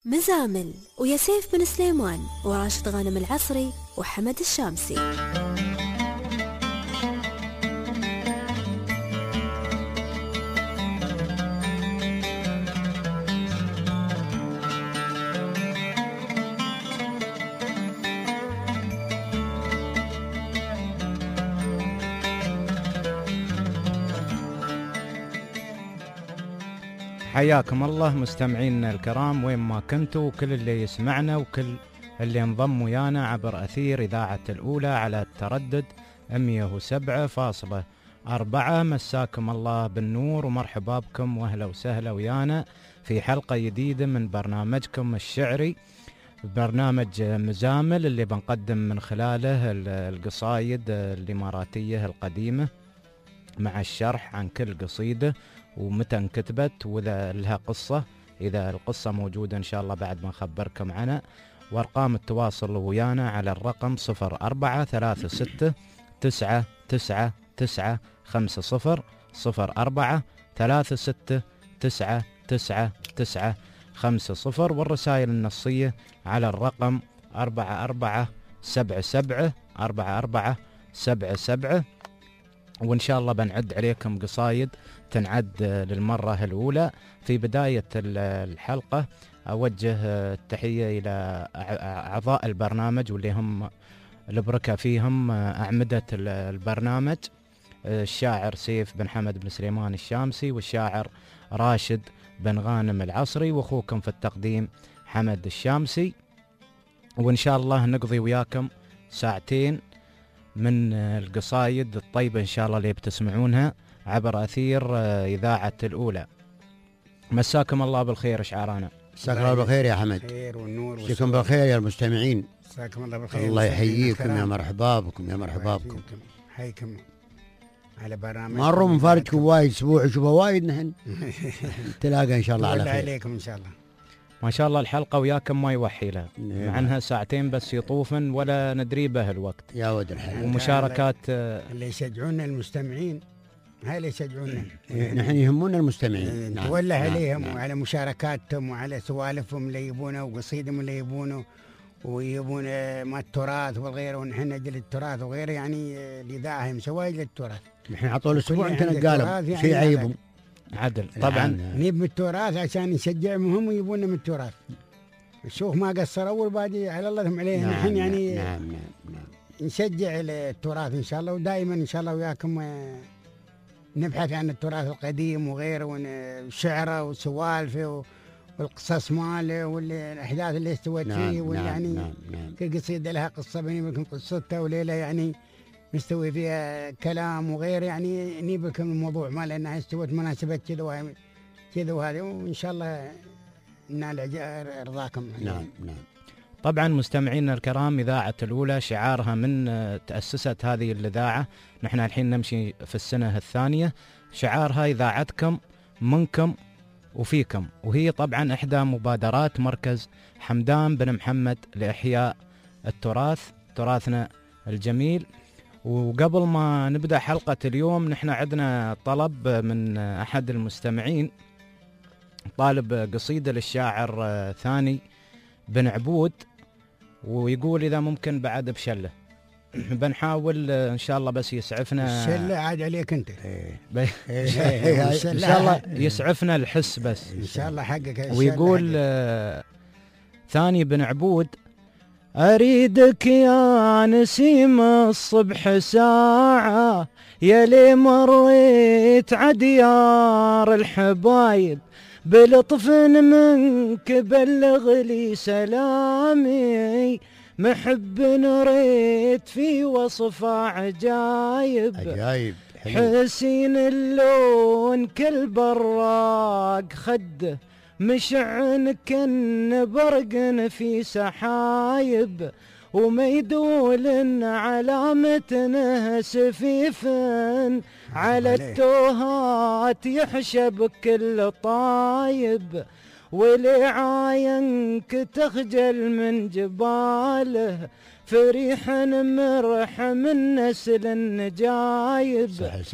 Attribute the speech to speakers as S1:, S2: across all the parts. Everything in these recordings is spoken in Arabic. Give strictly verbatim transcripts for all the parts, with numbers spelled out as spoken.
S1: مزامل ويا سيف بن سليمان وراشد غانم العصري وحمد الشامسي.
S2: حياكم الله مستمعينا الكرام وين ما كنتوا، وكل اللي يسمعنا وكل اللي انضم ويانا عبر أثير إذاعة الأولى على التردد مئة وسبعة فاصلة أربعة. مساكم الله بالنور ومرحبا بكم واهلا وسهلا ويانا في حلقة جديدة من برنامجكم الشعري، برنامج مزامل اللي بنقدم من خلاله القصايد الإماراتية القديمة مع الشرح عن كل قصيدة ومتى انكتبت وإذا لها قصة، إذا القصة موجودة إن شاء الله بعد ما نخبركم عنها. وأرقام التواصل ويانا على الرقم صفر أربعة ثلاثة ستة تسعة تسعة تسعة خمسة صفر صفر أربعة ثلاثة ستة تسعة تسعة تسعة خمسة صفر، والرسائل النصية على الرقم أربعة أربعة سبعة سبعة أربعة أربعة سبعة سبعة. وإن شاء الله بنعد عليكم قصايد تنعد للمرة الأولى. في بداية الحلقة أوجه التحية إلى أعضاء البرنامج واللي هم البركة فيهم أعمدة البرنامج، الشاعر سيف بن حمد بن سليمان الشامسي والشاعر راشد بن غانم العصري، وأخوكم في التقديم حمد الشامسي. وإن شاء الله نقضي وياكم ساعتين من القصايد الطيبة إن شاء الله اللي بتسمعونها عبر أثير إذاعة الأولى. مساكم الله بالخير شعرانا.
S3: مساكم الله بالخير يا حمد.
S4: خير والنور
S3: مساكم بالخير يا المستمعين.
S4: مساكم الله بالخير.
S3: الله يحييكم يا مرحبا بكم يا مرحبا بكم.
S4: حيكم على برنامج.
S3: مروا من فارجكم وايد اسبوع شوفوا وايد نحن. تلاقى إن شاء الله على خير.
S4: عليكم إن شاء الله.
S2: ما شاء الله الحلقة وياكم ما يوحي لها، مع انها ساعتين بس يطوفن ولا ندري به الوقت.
S3: يا ود الحياة.
S2: ومشاركات
S4: اللي يشجعونا المستمعين، هاي اللي يشجعونا.
S3: نحن يهمونا المستمعين.
S4: نعم. تولى عليهم نعم. وعلى مشاركاتهم وعلى سوالفهم اللي يبونه وقصيدهم اللي يبونه ويبون ما التراث والغيره، ونحن نجل التراث وغيره، يعني الإذاعة مسوي للتراث.
S3: نحن عطول الأسبوع أنت نقالهم شيء عيبهم.
S2: عدل طبعا.
S4: نجيب من التراث عشان نشجعهم هم ويبونا من التراث. شوف ما قصر أول بعدي على الله ثم عليه.
S3: نعم
S4: نحن يعني
S3: نعم نعم نعم.
S4: نشجع التراث إن شاء الله، ودائما إن شاء الله وياكم نبحث عن التراث القديم وغيره وشعره وسوالفه والقصص ماله والأحداث اللي استوت
S3: نعم
S4: فيه، واللي
S3: نعم
S4: يعني
S3: نعم نعم.
S4: كل قصيدة لها قصة بيني وبينكم قصتها وليلة يعني مستوي فيها كلام وغير، يعني نيبكم الموضوع ما لأنها استوت مناسبة كذا وهذا كذا وهذا، وإن شاء الله نال رضاكم.
S3: نعم نعم.
S2: طبعا مستمعينا الكرام، إذاعة الأولى شعارها من تأسست هذه الإذاعة، نحن الحين نمشي في السنة الثانية، شعارها إذاعتكم منكم وفيكم، وهي طبعا إحدى مبادرات مركز حمدان بن محمد لإحياء التراث، تراثنا الجميل. وقبل ما نبدأ حلقة اليوم نحن عندنا طلب من أحد المستمعين، طالب قصيدة للشاعر ثاني بن عبود، ويقول إذا ممكن بعد بشلة. بنحاول إن شاء الله بس يسعفنا
S4: الشلة عاد عليك أنت.
S2: إن شاء الله يسعفنا الحس بس
S4: إن شاء الله حقك.
S2: ويقول آه ثاني بن عبود: أريدك يا نسيم الصبح ساعة، يلي مريت عديار الحبايب، بلطف منك بلغ لي سلامي، محب نريت في وصفه عجايب
S3: عجايب
S2: حسين اللون كل براق خده، مشعن كن برق في سحايب، وميدول علامتنه سفيف، على التوهات يحشب كل طايب، ولعاينك تخجل من جباله، فريح مرح من نسل النجايب،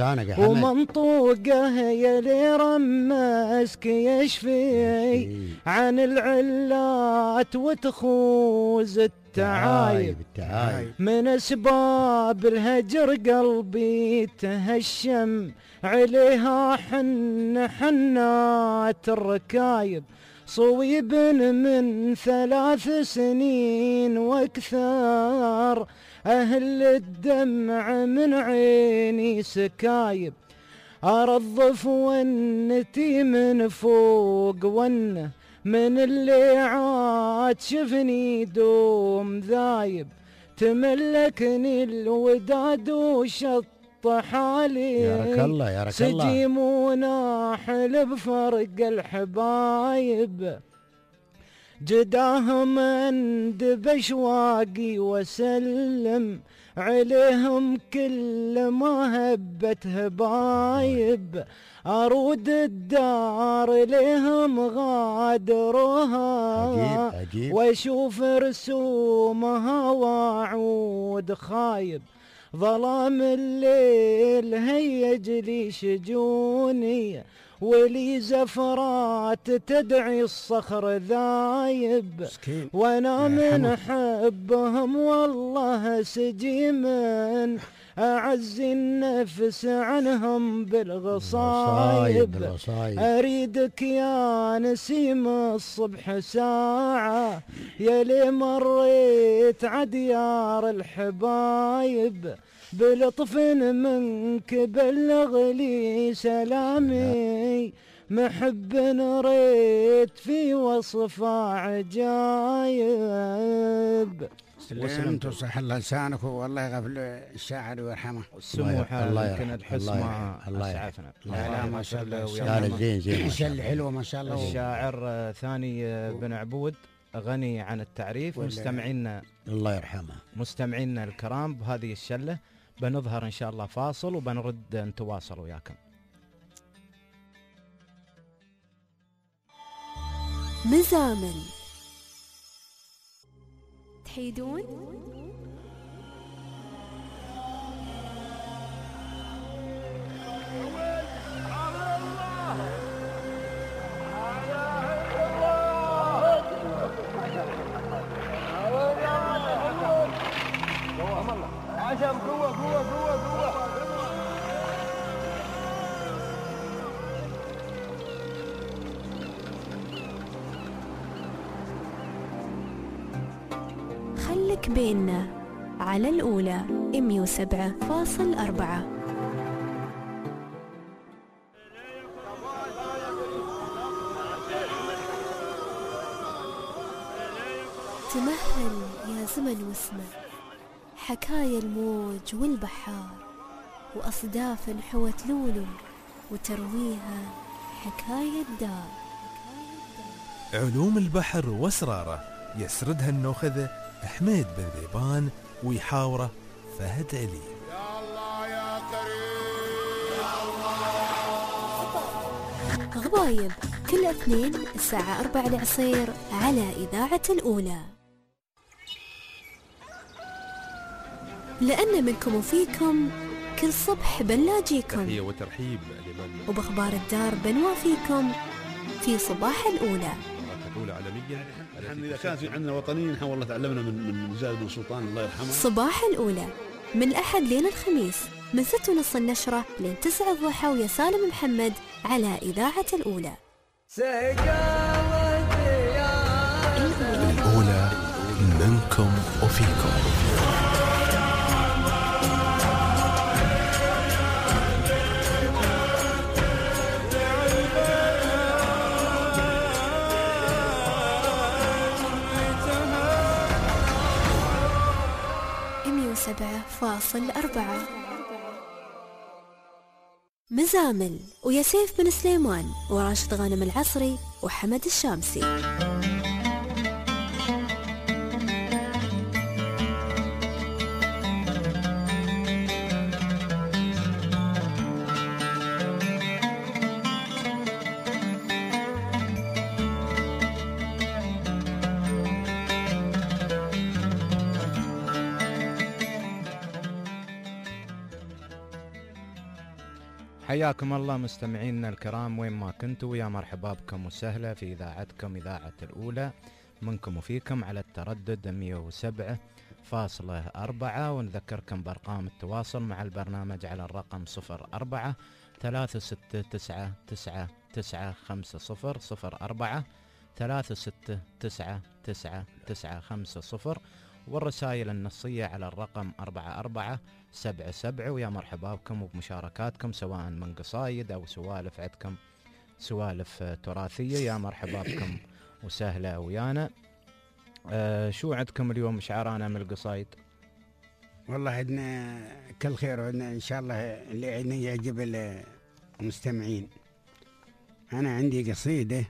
S2: ومنطوقه يلي رمسك يشفي عن العلات وتخوز التعايب. من اسباب الهجر قلبي تهشم عليها حن حنات الركايب، صويب من ثلاث سنين واكثر اهل الدمع من عيني سكايب، ارضف ونتي من فوق ونه من اللي عاد شفني دوم ذايب، تملكني الوداد وشط حالي
S3: يا رك الله يا رك الله،
S2: سجيم وناحل بفرق الحبايب، جداهم اندب اشواقي وسلم عليهم كل ما هبت هبايب، أرود الدار لهم غادروها
S3: عجيب عجيب،
S2: واشوف رسومها واعود خايب، ظلام الليل هيج لي شجوني ولي زفرات تدعي الصخر ذايب، وانا من حبهم والله سجيما أعز النفس عنهم بالغصايب، أريدك يا نسيم الصبح ساعة يلي مريت عديار الحبايب، بلطف منك بلغ لي سلامي، محب ريت في وصف عجايب.
S4: سلمت وصح الله لسانك والله يغفر الشاعر ويرحمه.
S2: السموح يمكن الحس ما اسعفنا.
S4: لا ما شاء الله
S3: زين زين
S4: زين حلوه ما شاء الله.
S2: الشاعر ثاني بن عبود غني عن التعريف. مستمعينا
S3: الله يرحمه،
S2: مستمعينا الكرام، بهذه الشله بنظهر ان شاء الله فاصل وبنرد نتواصل وياكم.
S1: مزامل تحيدون
S5: عشان قوة قوة قوة قوة.
S1: خلك بيننا على الأولى مية وسبعة فاصل أربعة. تمهل يا زمن واسمع حكايا الموج والبحار، وأصداف حوت لولو وترويها حكاية دار.
S6: علوم البحر واسراره يسردها النوخذة حميد بن ذيبان، ويحاوره فهد علي.
S5: يا الله يا كريم يا الله.
S1: غبايب كل اثنين الساعة أربعة العصير على إذاعة الأولى. لأن منكم وفيكم كل صبح بنلاجيكم،
S7: تحية وترحيب لمن
S1: وبأخبار الدار بنوافيكم في صباح الأولى.
S7: الأولى عالميا.
S8: نحن إذا كان في عندنا وطنيين نحن والله تعلمنا من من زايد بن سلطان الله يرحمه.
S1: صباح الأولى من الأحد لين الخميس من ستة ونص النشرة لين تسعة الضحى ويا سالم محمد على إذاعة الأولى.
S6: الأولى منكم وفيكم.
S1: مية وسبعة فاصل أربعة. مزامل ويا سيف بن سليمان وراشد غانم العصري وحمد الشامسي.
S2: حياكم الله مستمعينا الكرام وين ما كنتوا، يا مرحبا بكم وسهلا في إذاعتكم إذاعة الأولى منكم وفيكم على التردد مئة وسبعة فاصلة أربعة. ونذكركم بأرقام التواصل مع البرنامج على الرقم صفر أربعة ثلاثة ستة تسعة تسعة تسعة خمسة صفر صفر أربعة ثلاثة ستة تسعة تسعة تسعة خمسة صفر، والرسائل النصية على الرقم أربعة أربعة سبعة سبعة. ويا مرحبا بكم وبمشاركاتكم سواء من قصايد أو سوالف عندكم سوالف تراثية، يا مرحبا بكم وسهلا ويانا. آه شو عندكم اليوم شعرانا من القصايد؟
S4: والله عندنا كل خير، وعندنا إن شاء الله اللي عندنا يعجب المستمعين. أنا عندي قصيدة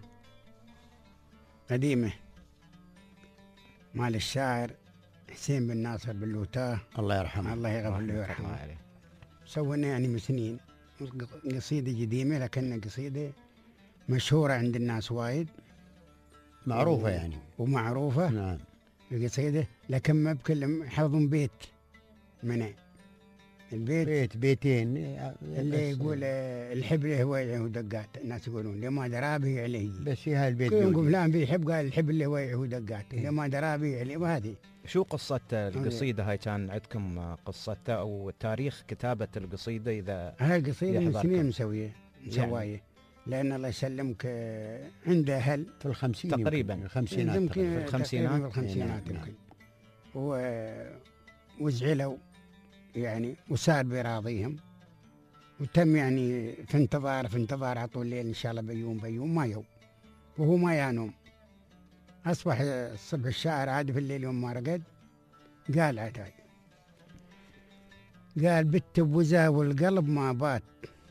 S4: قديمة مال الشاعر حسين بن ناصر باللوتاه
S3: الله يرحمه.
S4: الله يغفر له ويرحمه. سوينا يعني من سنين قصيدة قديمة، لكنها قصيدة مشهورة عند الناس وايد،
S3: معروفة يعني
S4: ومعروفة.
S3: نعم.
S4: القصيدة لكن ما بكل حفظهم بيت منع البيت
S3: بيت بيتين
S4: اللي يقول الحب هو دقات، الناس يقولون لما درابي عليه،
S3: بس في هاي البيت
S4: يقول فلان بيحب، قال الحب اللي هو دقات لما درابي عليه. وهذه
S2: شو قصة القصيدة هاي؟ كان عندكم قصتها أو تاريخ كتابة القصيدة؟ إذا
S4: هاي القصيدة من سنين مسوية مسواية يعني. لأن الله يسلمك عنده أهل
S3: في الخمسين
S2: تقريبا،
S3: الخمسينات
S4: يمكن
S2: في الخمسينات,
S4: الخمسينات يمكن. وزعلوا يعني، وصار براضيهم، وتم يعني في انتظار في انتظار عطوا الليل إن شاء الله بيوم بيوم ما يوم، وهو ما ينوم. أصبح الصبح الشاعر عاد في الليل يوم ما رقد قال عتاي، قال بت بوزا والقلب ما بات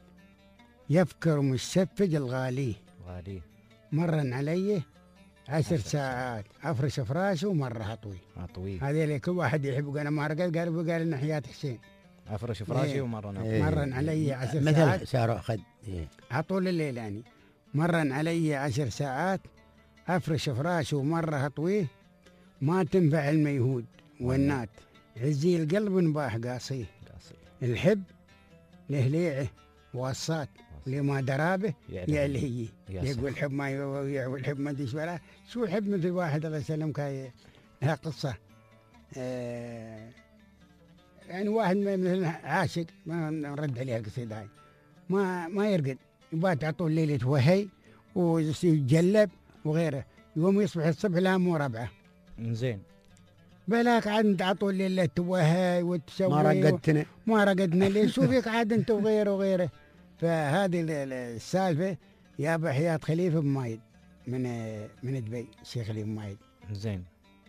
S4: يفكر مشفج الغالي
S2: غالي
S4: مرن علي عشر ساعات أفرش فراشه ومرة أطوي
S2: أطوي.
S4: هذه اللي كل واحد يحب. أنا ما رقد قال قال إن حياة حسين
S2: أفرش فراشي إيه. ومرن
S3: إيه.
S4: مرن علي عشر
S3: مثل
S4: ساعات
S3: مثل سار أخذ إيه.
S4: عطول الليل يعني. مرن علي عشر ساعات أفرش فراشه ومرة أطويه، ما تنفع الميهود والنات عزي القلب نباح قاصيه، الحب لهليعه وصات لما درابه يعلهي. يقول الحب ما يويع والحب ما ادري ولا شو الحب. مثل واحد الله يسلمك هاي لها قصه آه يعني واحد مثل عاشق، ما نرد عليها القصيده هاي، ما ما يرقد يبات عطول ليله وهي ويجلب وغيره، يوم يصبح الصبح لا مو ربعه.
S2: زين
S4: بلاك عاد انت عطول ليله وهي وتسوي
S3: ما رقدتنا
S4: ما رقدنا ليه؟ شو فيك عاد انت وغيره وغيره. فهذه السالفه يا ابو حياة خليفه بمايد من من دبي، الشيخ خليفه بمايد.
S2: زين.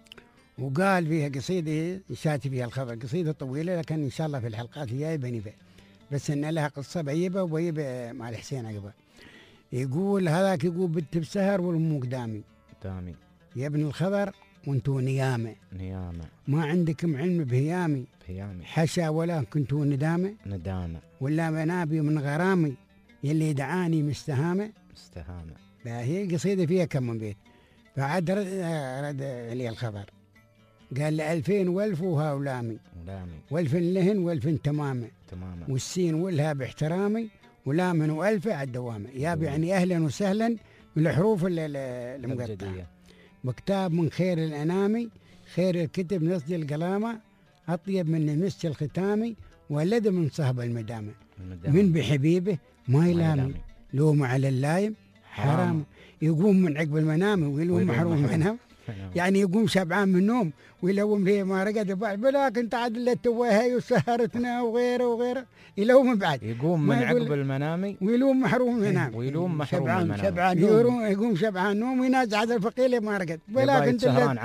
S4: وقال فيها قصيده شاتي فيها الخبر، قصيده طويله لكن ان شاء الله في الحلقات الجايه بنبه، بس ان لها قصه بعيبه وبيبه مع الحسين عقبه. يقول هذاك يقول بنت بسهر والمو قدامي
S2: دامي
S4: يا ابن الخضر وانتو نيامه
S2: نيامه،
S4: ما عندكم علم بهيامي
S2: بهيامي
S4: حشا ولا كنتو ندامه
S2: ندامه
S4: ولا منابي من غرامي يلي دعاني مستهامه
S2: مستهامه.
S4: هي القصيده فيها كم من بيت. فعاد رد, رد علي الخبر قال لي ألفين والف وهاولامي
S2: ولامي
S4: والف لهن والف تمامه
S2: تماما،
S4: والسين والها باحترامي ولامن والفه على الدوامه. يابا يعني اهلا وسهلا بالحروف المقطعه. وكتاب من خير الانامي خير الكتب نصدي القلامه اطيب من المسك الختامي ولد من صهب المدامه. من بحبيبه ما يلامي لوم على اللايم حرام, حرام. يقوم من عقب المنام ويلوم محروم منها يعني يقوم شبعان من النوم ويلوم فيه ما رقد بلاك انت عدلت وهي وسهرتنا وغيره وغيره يلوم بعد
S2: يقوم من عقب المنام
S4: ويلوم محروم منام
S2: ويلوم محروم
S3: شبعان شبعان
S4: يقوم شبعان نوم وينازع على الفقيل ما رقد بلاك انت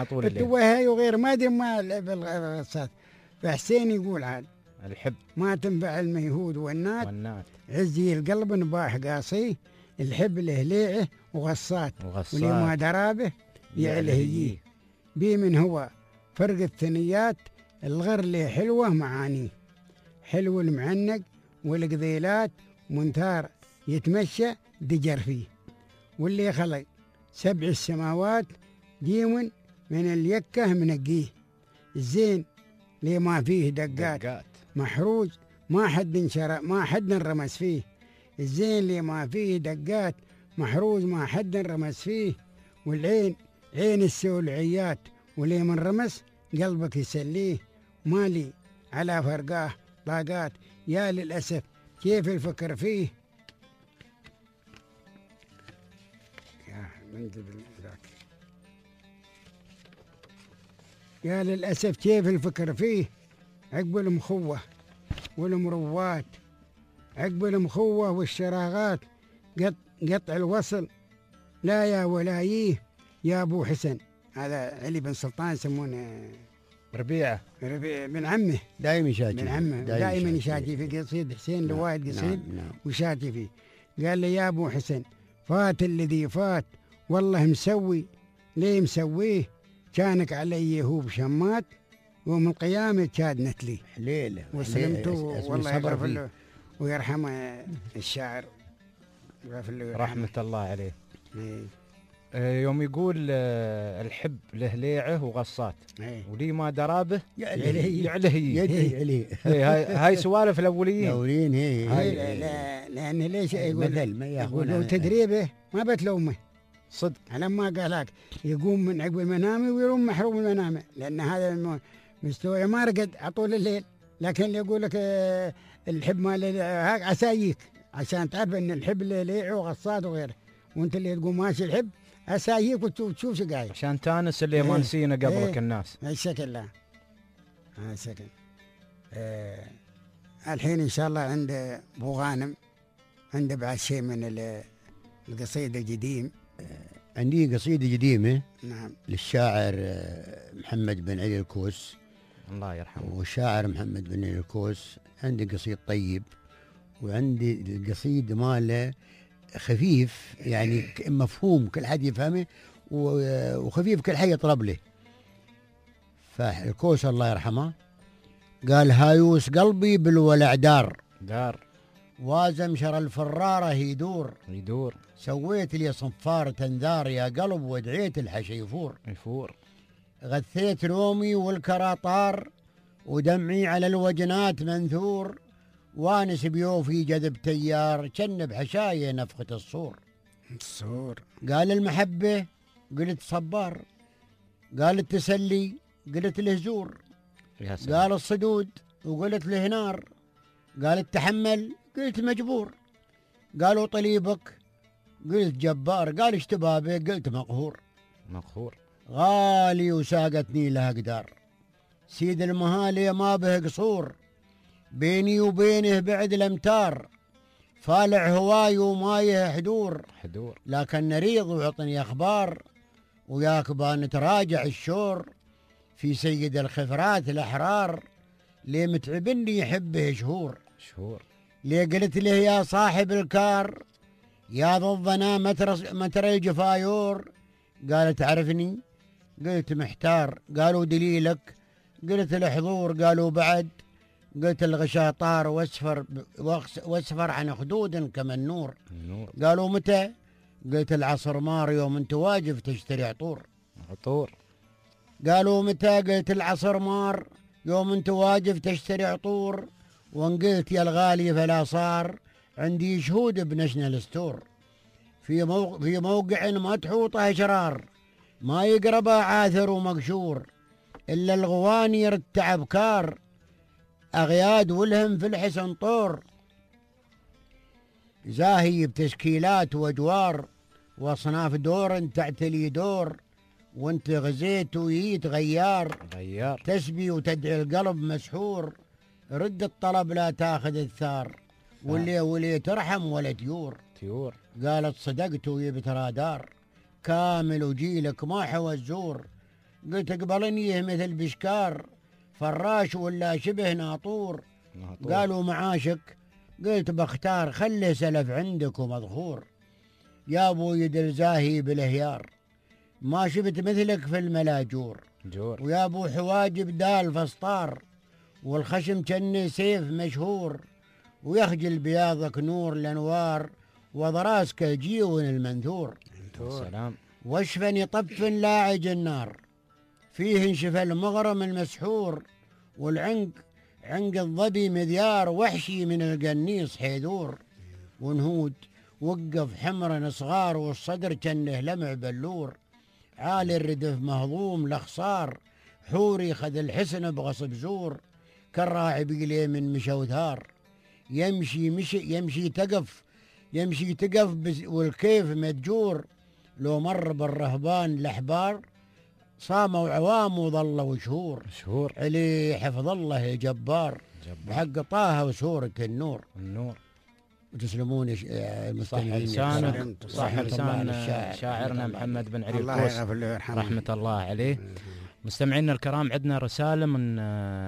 S4: وهي وغيره ما ادري ما بالغصات. فحسين يقول عاد
S2: الحب
S4: ما تنفع الميهود والنات,
S2: والنات.
S4: عزي القلب نباح قاصيه، الحب لهليعه وغصات, وغصات. ولما درابه يعلهيه بي من هو فرق الثنيات الغر لي حلوة معانيه، حلو المعنق والقذيلات منثار يتمشى دجر فيه، واللي خلق سبع السماوات ديم من اليكه منقيه، الزين لي ما فيه دقات, دقات. محروج ما حد انشرى ما حد انرمس فيه، الزين اللي ما فيه دقات محروز ما حد رمس فيه، والعين عين السولعيات واللي من رمس قلبك يسليه، مالي على فرقاه طاقات يا للأسف كيف الفكر فيه. يا من ذاك يا للأسف كيف الفكر فيه، عقب المخوة والمروات عقب المخوة والشراغات قط قطع الوصل لا يا ولايه يا أبو حسن. هذا علي بن سلطان يسمونه
S2: ربيعة
S4: ربيع بن عمه،
S3: دائما يشاتي
S4: بن عمه دائما يشاتي في قصيد حسين لوايد قصيد
S3: نعم نعم.
S4: وشاتي فيه. قال لي يا أبو حسن فات الذي فات والله مسوي، ليه مسويه كانك علي هو بشمات، ومن القيامة كادنت لي
S3: حليله
S4: وسلمت والله يغفر له ويرحمه الشاعر
S2: رحمة الله عليه.
S4: ايه.
S2: آه يوم يقول آه الحب له ليعه وغصات
S4: ايه.
S2: ولي ما درابه
S3: يعلهي
S2: يعلهي
S3: يدري عليه.
S2: هاي هاي سوالف الاوليين.
S3: الاولين هي
S4: هاي لا لان ليش يقول
S3: مثل ما
S4: يقول
S3: ياخذون
S4: تدريبه ما بتلومه
S2: صدق.
S4: على ما قالك يقوم من عقب المنام ويروم محروم المنام، لان هذا مستوى ما رقد على طول الليل. لكن اللي يقول لك آه الحب ما هاك عسايك عشان تعرف ان الحب اللي ليعه وغصات وغيره، وانت اللي تقول ماشي الحب اساييك وتشوف شو قايل
S2: عشان تانس اللي ما
S4: ايه
S2: نسينا قبلك
S4: ايه
S2: الناس.
S4: هالشكل. لا هالشكل. اه الحين ان شاء الله عند ابو غانم عنده بعد شيء من القصيده القديم.
S3: عندي قصيدة قديمة
S4: نعم
S3: للشاعر محمد بن علي الكوس
S2: الله يرحمه.
S3: والشاعر محمد بن علي الكوس عندي قصيد طيب، وعندي القصيد ماله خفيف يعني مفهوم كل حد يفهمه وخفيف كل حي يطرب له. فالكوس الله يرحمه قال هايوس قلبي بالولع دار
S2: دار
S3: وازمشر الفرارة يدور
S2: يدور
S3: سويت لي صنفار تنذار يا قلب ودعيت الحشي يفور
S2: يفور
S3: غثيت نومي والكراطار ودمعي على الوجنات منثور وانس بيوفي جذب تيار جنب حشاية نفخة الصور
S4: الصور.
S3: قال المحبة قلت صبار، قال التسلي قلت له زور، قال الصدود وقلت له نار، قال التحمل قلت مجبور، قالوا طليبك قلت جبار، قال اشتبابه قلت مقهور
S2: مقهور.
S3: غالي وساقتني لها قدار، سيد المهالي ما به قصور، بيني وبينه بعد الامتار، فالع هواي ومايه حدور
S2: حدور،
S3: لكن نريض وعطني اخبار، وياك بنتراجع الشور في سيد الخفرات الاحرار، ليه متعبني يحبه شهور
S2: شهور،
S3: ليه قلت له يا صاحب الكار يا ضدنا متر متر الجفايور، قال تعرفني قلت محتار، قالوا دليلك قلت الحضور، قالوا بعد قلت الغشاطار واسفر واسفر عن خدود كما النور،
S2: النور.
S3: قالوا متى قلت العصر مار يوم انت واجب تشتري عطور
S2: عطور،
S3: قالوا متى قلت العصر مار يوم انت واجب تشتري عطور، وان قلت يا الغالي فلا صار عندي شهود بنشنال ستور، في موقع في موقع ما تحوطه اشرار ما يقربه عاثر ومقشور، الا الغواني رتع بكار اغياد ولهم في الحسن طور، زاهي بتشكيلات واجوار واصناف دور تعتلي دور، وانت غزيت وييت غيار
S2: غيار
S3: تسبي وتدعي القلب مسحور، رد الطلب لا تاخذ الثار، واللي ولي ترحم ولا تيور
S2: تيور،
S3: قالت صدقت ويبت رادار كامل وجيلك ما حوى الزور، قلت اقبلني مثل بشكار فراش ولا شبه ناطور،
S2: ناطور.
S3: قالوا معاشك قلت بختار خلي سلف عندك ومذخور، يا ابو يد الزاهي بالهيار ما شفت مثلك في الملاجور،
S2: جور.
S3: ويا ابو حواجب دال فسطار والخشم جني سيف مشهور، ويخجل بياضك نور الانوار وضراسك الجيون المنثور،
S2: سلام
S3: واشفن يطفن لاعج النار فيه انشف المغرم المسحور، والعنق عنق الظبي مذيار وحشي من القنيص حيدور، ونهود، وقف حمرا صغار والصدر كنه لمع بلور، عالي الردف مهضوم لخصار، حوري خذ الحسن بغصب زور، كالراعي بقليه من مشى وثار، يمشي مشي يمشي تقف يمشي تقف والكيف متجور، لو مر بالرهبان الأحبار صاموا عوام وظلوا شهور
S2: شهور
S3: علي حفظ الله يا جبار, جبار. بحق طه وسورة النور
S2: النور.
S3: وتسلمون المستمعين.
S2: صح لسان صح لسان شاعرنا محمد بن علي الكوس رحمة الله عليه. مستمعينا الكرام، عندنا رسالة من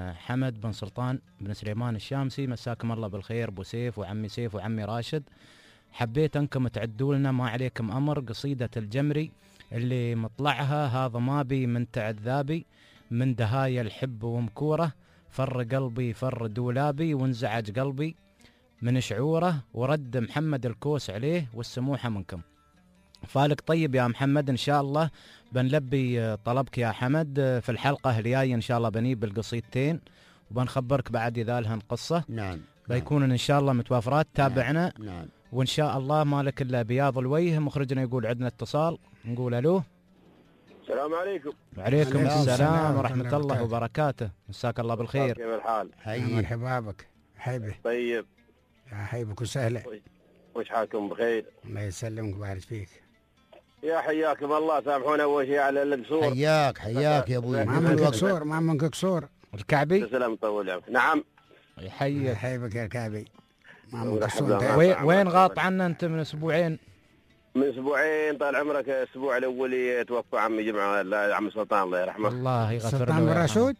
S2: حمد بن سلطان بن سليمان الشامسي. مساكم الله بالخير ابو سيف وعمي سيف وعمي راشد. حبيت انكم تعدوا لنا ما عليكم امر قصيدة الجمري اللي مطلعها هذا ما بي من تعذابي، من دهايا الحب ومكوره، فر قلبي فر دولابي وانزعج قلبي من شعوره، ورد محمد الكوس عليه والسموحة منكم. فالك طيب يا محمد، ان شاء الله بنلبي طلبك يا حمد في الحلقة الجاية ان شاء الله، بنيب القصيدتين وبنخبرك بعد اذا لهن قصة.
S3: نعم
S2: بيكونن ان شاء الله متوافرات. تابعنا.
S3: نعم, نعم.
S2: وان شاء الله مالك الا بياض الوجه. مخرجنا يقول عندنا اتصال، نقول الو.
S9: السلام عليكم.
S2: وعليكم السلام ورحمة الله وبركاته. مساك الله بالخير.
S9: كيف الحال؟
S4: حي مرحبا بك حبيبي.
S9: طيب
S4: يا حبيبك وسهلا.
S9: وش حالكم؟ بخير
S4: الله يسلمك ويبارك فيك.
S9: يا حياكم الله. سامحونا اول شيء على القصور.
S3: حياك حياك يا ابوي.
S4: ما منك قصور ما منك قصور.
S2: الكعبي.
S9: تسلم طول عمرك. نعم
S2: يحييك.
S4: حبيبك يا الكعبي. ما منك قصور.
S2: وين وين غاط عنا انت من اسبوعين؟
S9: من اسبوعين طال عمرك. الاسبوع الاولي توفى عمي جمعه عم سلطان الله يرحمه.
S2: الله يغفر له.
S4: سلطان بن رشود.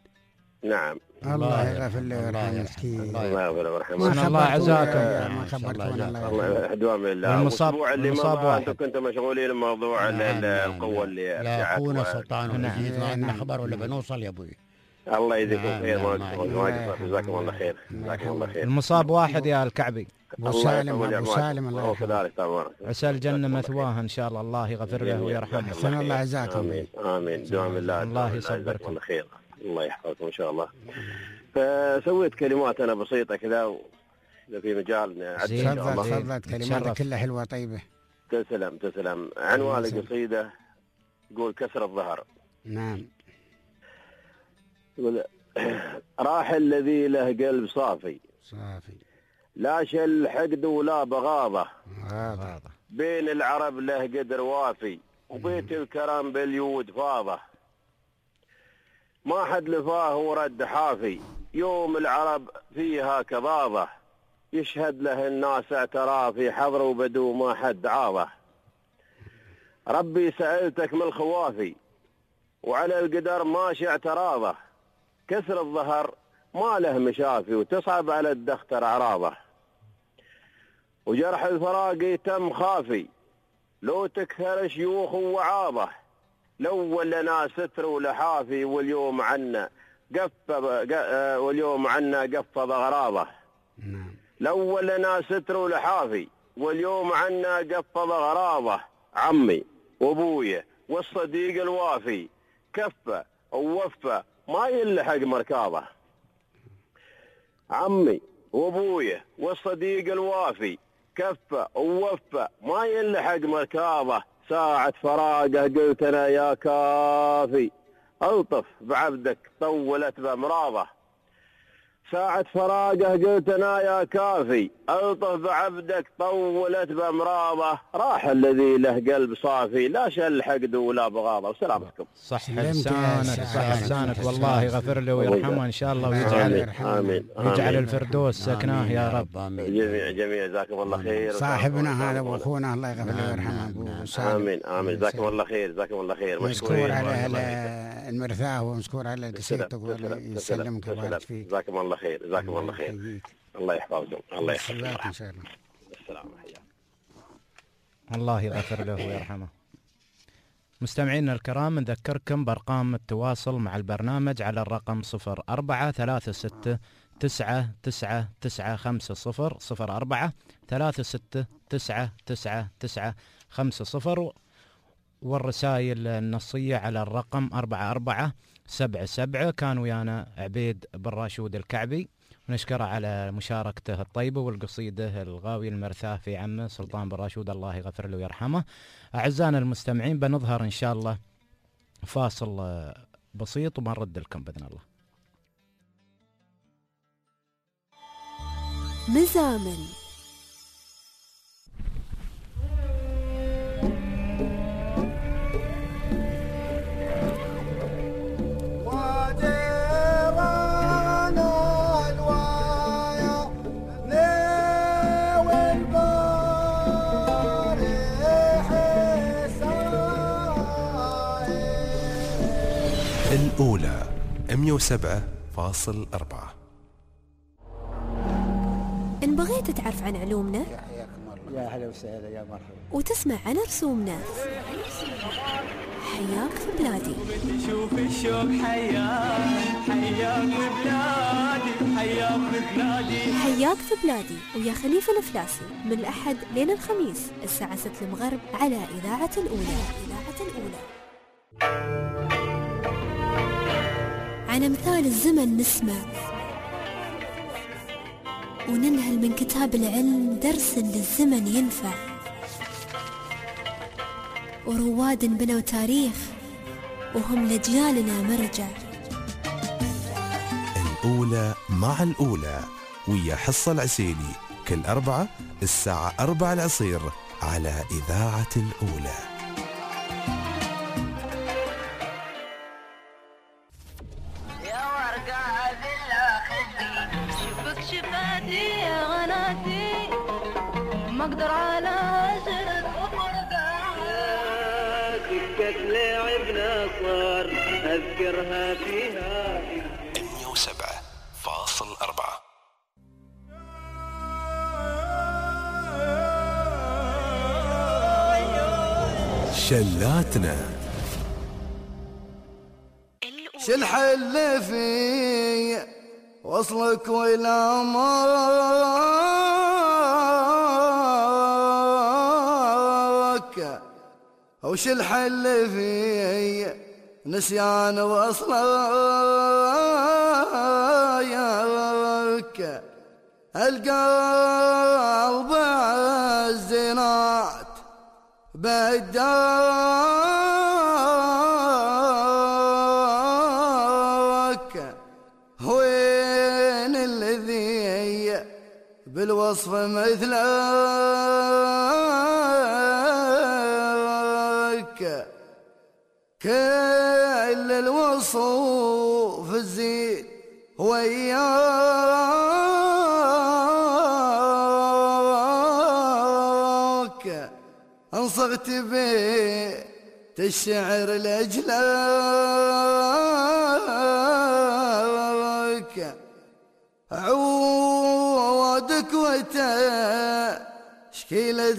S9: نعم
S4: الله يغفر له ويرحمه مسكين.
S9: الله يغفر له ويرحمه.
S2: سبحان الله عزاكم.
S4: ما خبرتونا الله
S9: دوام الله. الاسبوع اللي مضى انتم كنتم مشغولين بموضوع القوه اللي
S3: يا اخونا سلطان ونجيت ما عندنا خبر ولا بنوصل يا ابوي.
S9: الله يجزيكم خير. ما جزاكم الله خير. جزاكم الله خير.
S2: المصاب واحد يا الكعبي.
S4: ابو سالم ابو سالم الله
S9: يرحمه.
S2: عسى الجنه مثواه ان شاء الله. الله يغفر له ويرحمه.
S4: احسن الله عزاكم.
S9: امين امين. دوام الله.
S2: الله يصبركم.
S9: الله خير. الله يحفظكم ان شاء الله. فسويت كلمات انا بسيطه كذا اذا في مجال نعد ان شاء الله.
S4: تفضل. كلماتك كلها حلوه طيبه.
S9: تسلم تسلم. عنوان القصيده يقول كسر الظهر.
S4: نعم.
S9: يقول راح الذي له قلب صافي
S4: صافي
S9: لا شل حقد ولا بغاضه،
S4: غاضه
S9: بين العرب له قدر وافي وبيت الكرم باليود فاضه، ما حد لفاه ورد حافي يوم العرب فيها كظاظه، يشهد له الناس اعترافي حضر وبدو ما حد عاضه. ربي سألتك من الخوافي وعلى القدر ماشي اعتراضه، كسر الظهر ما له مشافي وتصعب على الدختر اعراضه، وجرح الفراق يتم خافي لو تكثر شيوخ وعاضه، الاول لنا ستر ولحافي واليوم عنا قف واليوم عنا قفض غراضه. الاول لنا ستر ولحافي واليوم عنا قفض غراضه، عمي وابويا والصديق الوافي كفه ووفه ما يلحق مركاضه. عمي وابويا والصديق الوافي كفه ووفه ما يلحق مركاضه، ساعة فراقه قلت انا يا كافي الطف بعبدك طولت بامراضه، ساعة فراقه قلت انا يا كافي الطف بعبدك طولت بامراضه، راح الذي له قلب صافي لا شل حقد ولا بغاضه. وسلامتكم.
S2: صح لسانك صح لسانك والله يغفر له ويرحمه ان شاء الله ويجعل
S9: امين
S2: يجعل الفردوس سكناه يا رب.
S9: جميع جميع جزاكم الله خير.
S4: صاحبنا هذا واخونا الله يغفر له ويرحمه.
S9: امين امين. جزاكم الله خير. جزاكم الله خير.
S4: مشكور على المرثاه ومشكور على قصيدتك ويسلمك ويبارك فيك.
S9: جزاكم الله خير. جزاكم الله خير. الله يحفظكم. الله يحفظكم
S4: ان شاء الله.
S9: السلام عليكم.
S2: الله يغفر له ويرحمه. مستمعينا الكرام نذكركم بارقام التواصل مع البرنامج على الرقم صفر أربعة ثلاثة ستة تسعة تسعة تسعة خمسة صفر صفر أربعة ثلاثة ستة تسعة تسعة تسعة خمسة صفر، والرسائل النصية على الرقم أربعة أربعة سبعة سبعة. كان ويانا عبيد بن راشود الكعبي ونشكره على مشاركته الطيبة والقصيدة الغاوية المرثاة في عمه سلطان بن راشود، الله يغفر له ويرحمه. أعزائنا المستمعين، بنظهر إن شاء الله فاصل بسيط وبنرد لكم بإذن الله.
S1: مزامل
S6: الأولى مئة وسبعة فاصل أربعة.
S1: إن بغيت تعرف عن علومنا
S4: يا هلا وسهلا يا مرحبا
S1: وتسمع عن رسومنا، حياك في بلادي.
S10: شوف الشوق حياك حياك في بلادي حياك في بلادي
S1: حياك في بلادي ويا خليفة الفلاسي من الأحد لين الخميس الساعة ستة المغرب على إذاعة الأولى. إذاعة الأولى. عن أمثال الزمن نسمع وننهل من كتاب العلم درس للزمن ينفع، ورواد بنوا تاريخ وهم لأجيالنا مرجع.
S6: الأولى مع الأولى ويا حصة العسيلي كل أربعة الساعة أربعة العصير على إذاعة الأولى.
S10: يا ورقة بالله خدي شوفك شفاتي يا غناتي ما اقدر على عشرة سكت لعبنا صار اذكرها فيها.
S6: مئة وسبعة فاصل أربعة. شلاتنا
S11: شلحل في وصلك ولا ماك وش الحل في نسيان وصلك القلب عالزينات بداك وين الذي بالوصف مثلك كل الوصوف الزين وياك انصغت بيت الشعر لأجلك عودك وتشكيلة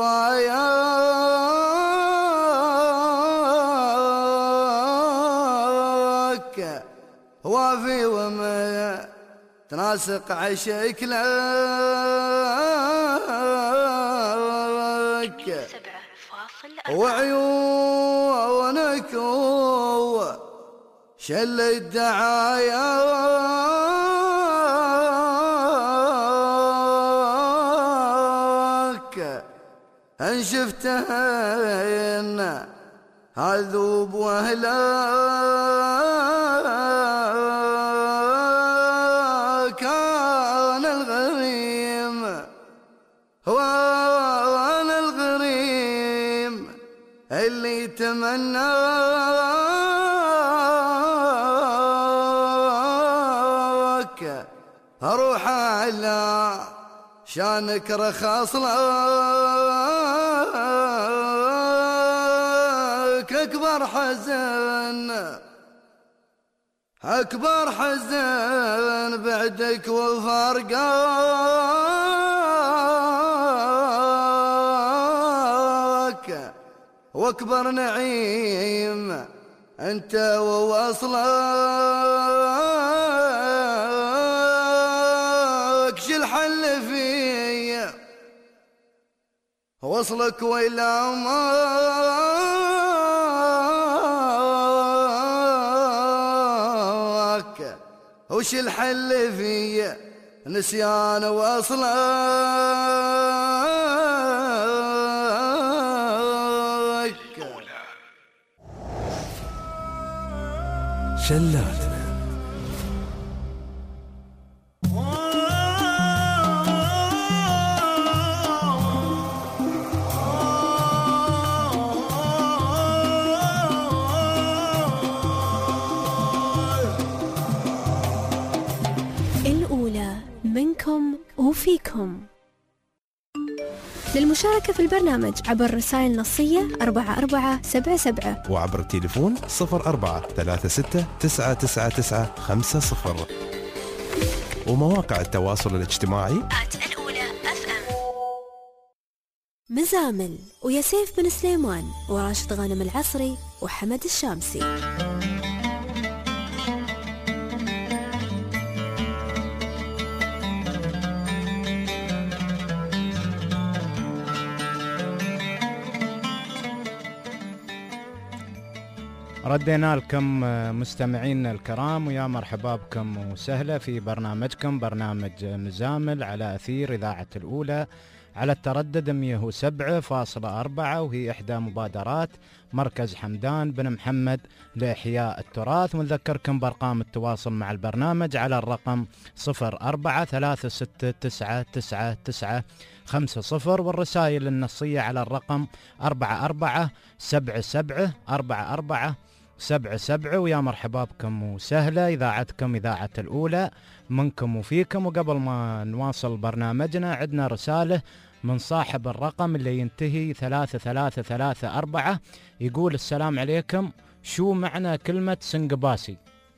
S11: زواياك وافي وما تناسق عشيك لك وعيونك شل الدعاياك ان شفتهن عذوب واهلاك انا الغريم وانا الغريم اللي تمناك اروح على شانك رخاص لك اكبر حزن اكبر حزن بعدك وفرقاك واكبر نعيم انت ووصلك شلحل في وصلك وإلى ماك وش الحل في نسيان واصلك
S6: شلاتنا
S1: الأولى منكم وفيكم. للمشاركة في البرنامج عبر رسائل نصية أربعة أربعة سبعة سبعة
S6: وعبر التليفون صفر أربعة ثلاثة ستة تسعة تسعة تسعة خمسة صفر ومواقع التواصل الاجتماعي
S1: الأولى أف أم. مزامل ويا سيف بن سليمان وراشد غانم العصري وحمد الشامسي.
S2: ردينا لكم مستمعين الكرام ويا مرحبا بكم وسهلا في برنامجكم برنامج مزامل على أثير إذاعة الأولى على التردد مئة وسبعة فاصلة أربعة، وهي إحدى مبادرات مركز حمدان بن محمد لإحياء التراث. ونذكركم بأرقام التواصل مع البرنامج على الرقم صفر أربعة ثلاثة ستة تسعة تسعة تسعة خمسة صفر، والرسائل النصية على الرقم أربعة أربعة سبعة سبعة أربعة أربعة سبعة سبعة. ويا مرحبا بكم وسهلا، إذاعتكم إذاعة الأولى منكم وفيكم. وقبل ما نواصل برنامجنا عندنا رسالة من صاحب الرقم اللي ينتهي ثلاثة ثلاثة ثلاثة أربعة، يقول السلام عليكم، شو معنى كلمة سنقباسي؟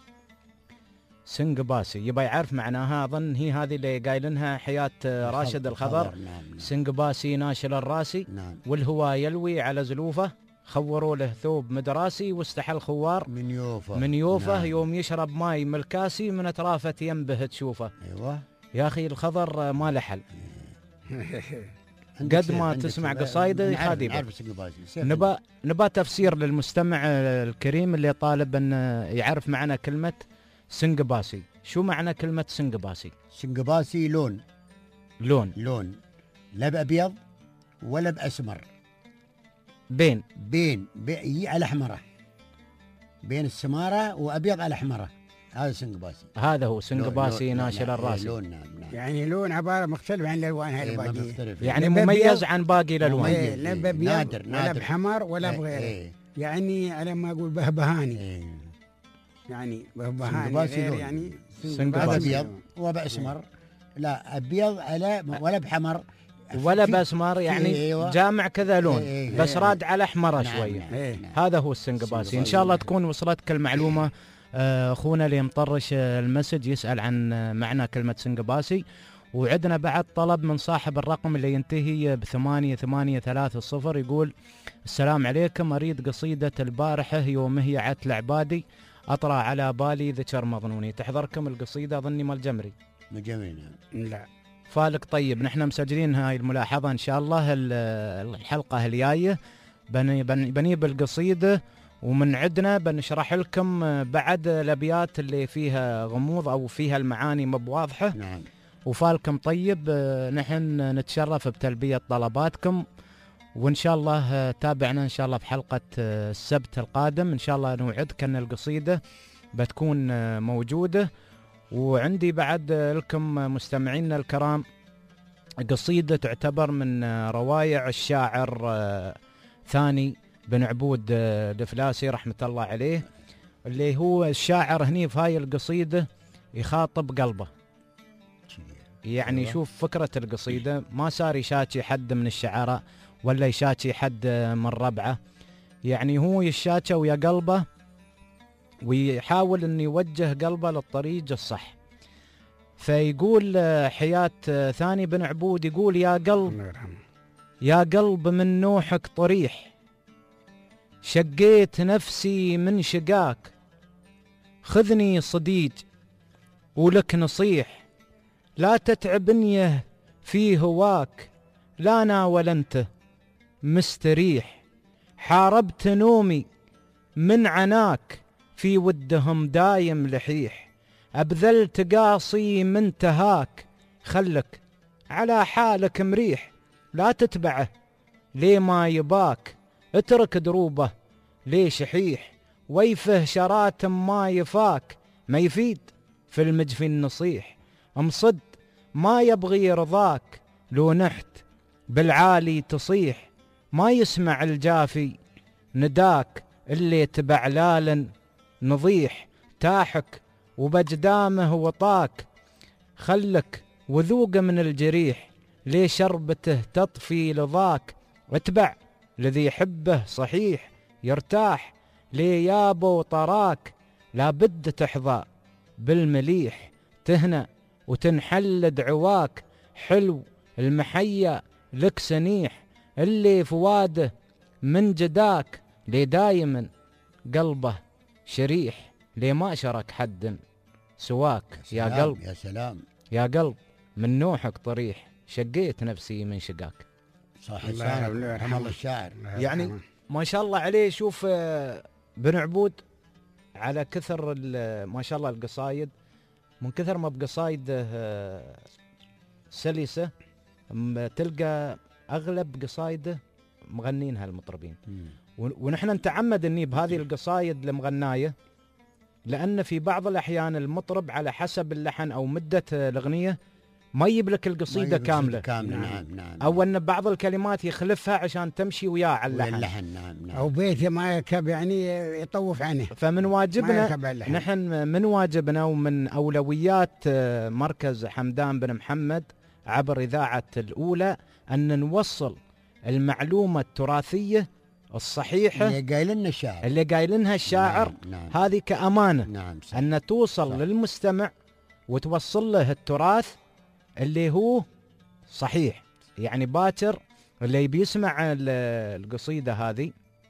S2: سنقباسي يبقى يعرف معناها، أظن هي هذه اللي قايلنها حياة راشد الخضر.
S3: نعم نعم.
S2: سنقباسي ناشل الراسي
S3: نعم.
S2: والهوى يلوي على زلوفه، خوروا له ثوب مدراسي واستحل خوار
S3: من يوفه
S2: من يوفه
S3: نعم.
S2: يوم يشرب ماي من الكاسي من اطرافه ينبه تشوفه.
S3: ايوه
S2: يا اخي الخضر ما له حل. قد ما تسمع قصايده يخاديبه. نبا نبا تفسير للمستمع الكريم اللي طالب ان يعرف معنى كلمه سنقباسي. شو معنى كلمه سنقباسي؟
S3: سنقباسي لون
S2: لون
S3: لون لا بأبيض ولا بأسمر،
S2: بين
S3: بين بي على أحمره، بين السمارة وأبيض على أحمره، هذا سنقباسي.
S2: هذا هو سنقباسي ناشل الراسي.
S3: لون نعم نعم.
S4: يعني لون عبارة مختلف عن الألوان هاي
S3: ايه
S4: الباقية،
S2: يعني مميز عن باقي الألوان.
S4: ايه لا بأبيض
S3: نادر
S4: ولا
S3: نادر
S4: بحمر ولا
S3: ايه
S4: بغيره.
S3: ايه.
S4: يعني على ما أقول بهبهاني
S3: ايه.
S4: يعني بهبهاني
S3: سنقباسي
S4: غير
S3: لون.
S4: يعني
S3: هذا أبيض وبأسمر، لا أبيض على ولا بحمر
S2: ولا بأسمر، يعني
S3: ايوه.
S2: جامع كذا لون
S3: ايه
S2: بس راد على أحمره
S3: نعم
S2: شوية.
S3: نعم
S2: ايه.
S3: نعم.
S2: هذا هو السنقباسي. إن شاء الله تكون وصلتك المعلومة. أخونا اللي مطرش المسج يسأل عن معنى كلمة سنقباسي. وعندنا بعد طلب من صاحب الرقم اللي ينتهي بثمانية ثمانية ثلاثة صفر، يقول السلام عليكم، أريد قصيدة البارحة يوم هي عتل عبادي أطرى على بالي ذكر مظنوني. تحضركم القصيدة ظني مال جمري
S3: مجمعين.
S4: لا
S2: فالك طيب، نحن مسجلين هاي الملاحظة إن شاء الله الحلقة الجاية بني بنجيب القصيدة ومن عندنا بنشرح لكم بعد الأبيات اللي فيها غموض أو فيها المعاني مو واضحة.
S3: نعم.
S2: وفالكم طيب، نحن نتشرف بتلبية طلباتكم، وإن شاء الله تابعنا إن شاء الله في حلقة السبت القادم. إن شاء الله نوعدك أن القصيدة بتكون موجودة. وعندي بعد لكم مستمعينا الكرام قصيدة تعتبر من روايع الشاعر ثاني بن عبود الدفلاسي رحمة الله عليه، اللي هو الشاعر هني في هاي القصيدة يخاطب قلبه. يعني شوف فكرة القصيدة، ما صار يشاكي حد من الشعراء ولا يشاكي حد من ربعه، يعني هو يشاكي ويا قلبه ويحاول أن يوجه قلبه للطريق الصح. فيقول حياة ثاني بن عبود، يقول يا قلب يا قلب من نوحك طريح، شقيت نفسي من شقاك، خذني صديج ولك نصيح، لا تتعبني في هواك، لا أنا ولا أنت مستريح، حاربت نومي من عناك، في ودهم دايم لحيح، أبذلت قاصي من تهاك، خلك على حالك مريح، لا تتبعه ليه ما يباك، اترك دروبه ليه شحيح، ويفه شرات ما يفاك، ما يفيد في المجفي النصيح، امصد ما يبغي رضاك، لو نحت بالعالي تصيح، ما يسمع الجافي نداك، اللي تبع لالا نضيح، تاحك وبجدامه وطاك، خلك وذوق من الجريح، ليه شربته تطفي لضاك، اتبع الذي يحبه صحيح، يرتاح ليه يابو طراك، لابد تحظى بالمليح، تهنى وتنحل دعواك، حلو المحيا لك سنيح، اللي فواده من جداك، ليه دايما قلبه شريح، ليه ما شرك حد سواك، يا, يا قلب
S3: يا سلام
S2: يا قلب من نوحك طريح، شقيت نفسي من شقاك.
S3: صح الشاعر رحمه الله الشاعر
S2: يعني ما شاء الله عليه. شوف بن عبود على كثر ما شاء الله القصايد، من كثر ما بقصايده سلسة تلقى أغلب قصايده مغنينها المطربين، ونحن نتعمد اني بهذه القصايد المغنايه، لان في بعض الاحيان المطرب على حسب اللحن او مده الاغنيه ما يجيب لك القصيده كامله.
S3: كامله نعم نعم.
S2: او ان بعض الكلمات يخلفها عشان تمشي وياه على اللحن,
S3: اللحن نعم نعم.
S4: او بيت ما يركب يعني يطوف عنه.
S2: فمن واجبنا نحن من واجبنا ومن اولويات مركز حمدان بن محمد عبر اذاعه الاولى ان نوصل المعلومه التراثيه الصحيحة
S3: اللي قايلنها الشاعر
S2: اللي قايلنها الشاعر
S3: نعم نعم.
S2: هذه كأمانة
S3: نعم صح.
S2: أن توصل
S3: صح.
S2: للمستمع وتوصل له التراث اللي هو صحيح. يعني باكر اللي بيسمع القصيدة هذه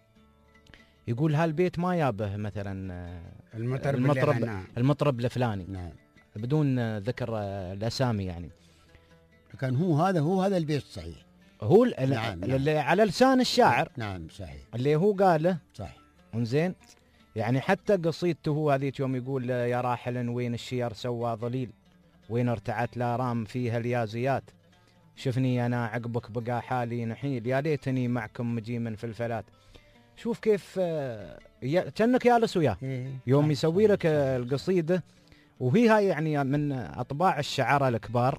S2: يقول هالبيت ما يابه مثلا
S4: المطرب
S2: المطرب,
S4: نعم.
S2: المطرب الفلاني
S3: نعم.
S2: بدون ذكر الأسامي يعني.
S3: كان هو هذا هو هذا البيت صحيح،
S2: هو
S3: نعم
S2: اللي
S3: نعم.
S2: على لسان الشاعر.
S3: نعم صحيح
S2: اللي هو قاله
S3: صح.
S2: انزين يعني حتى قصيدته هذه يوم يقول يا راحل وين الشير سوى ظليل، وين ارتعت لارام فيها اليازيات، شفني انا عقبك بقى حالي نحيل، يا ليتني معكم مجيما في الفلات. شوف كيف كأنك جالس وياه يوم يسوي لك القصيده. وهي هاي يعني من اطباع الشعراء الكبار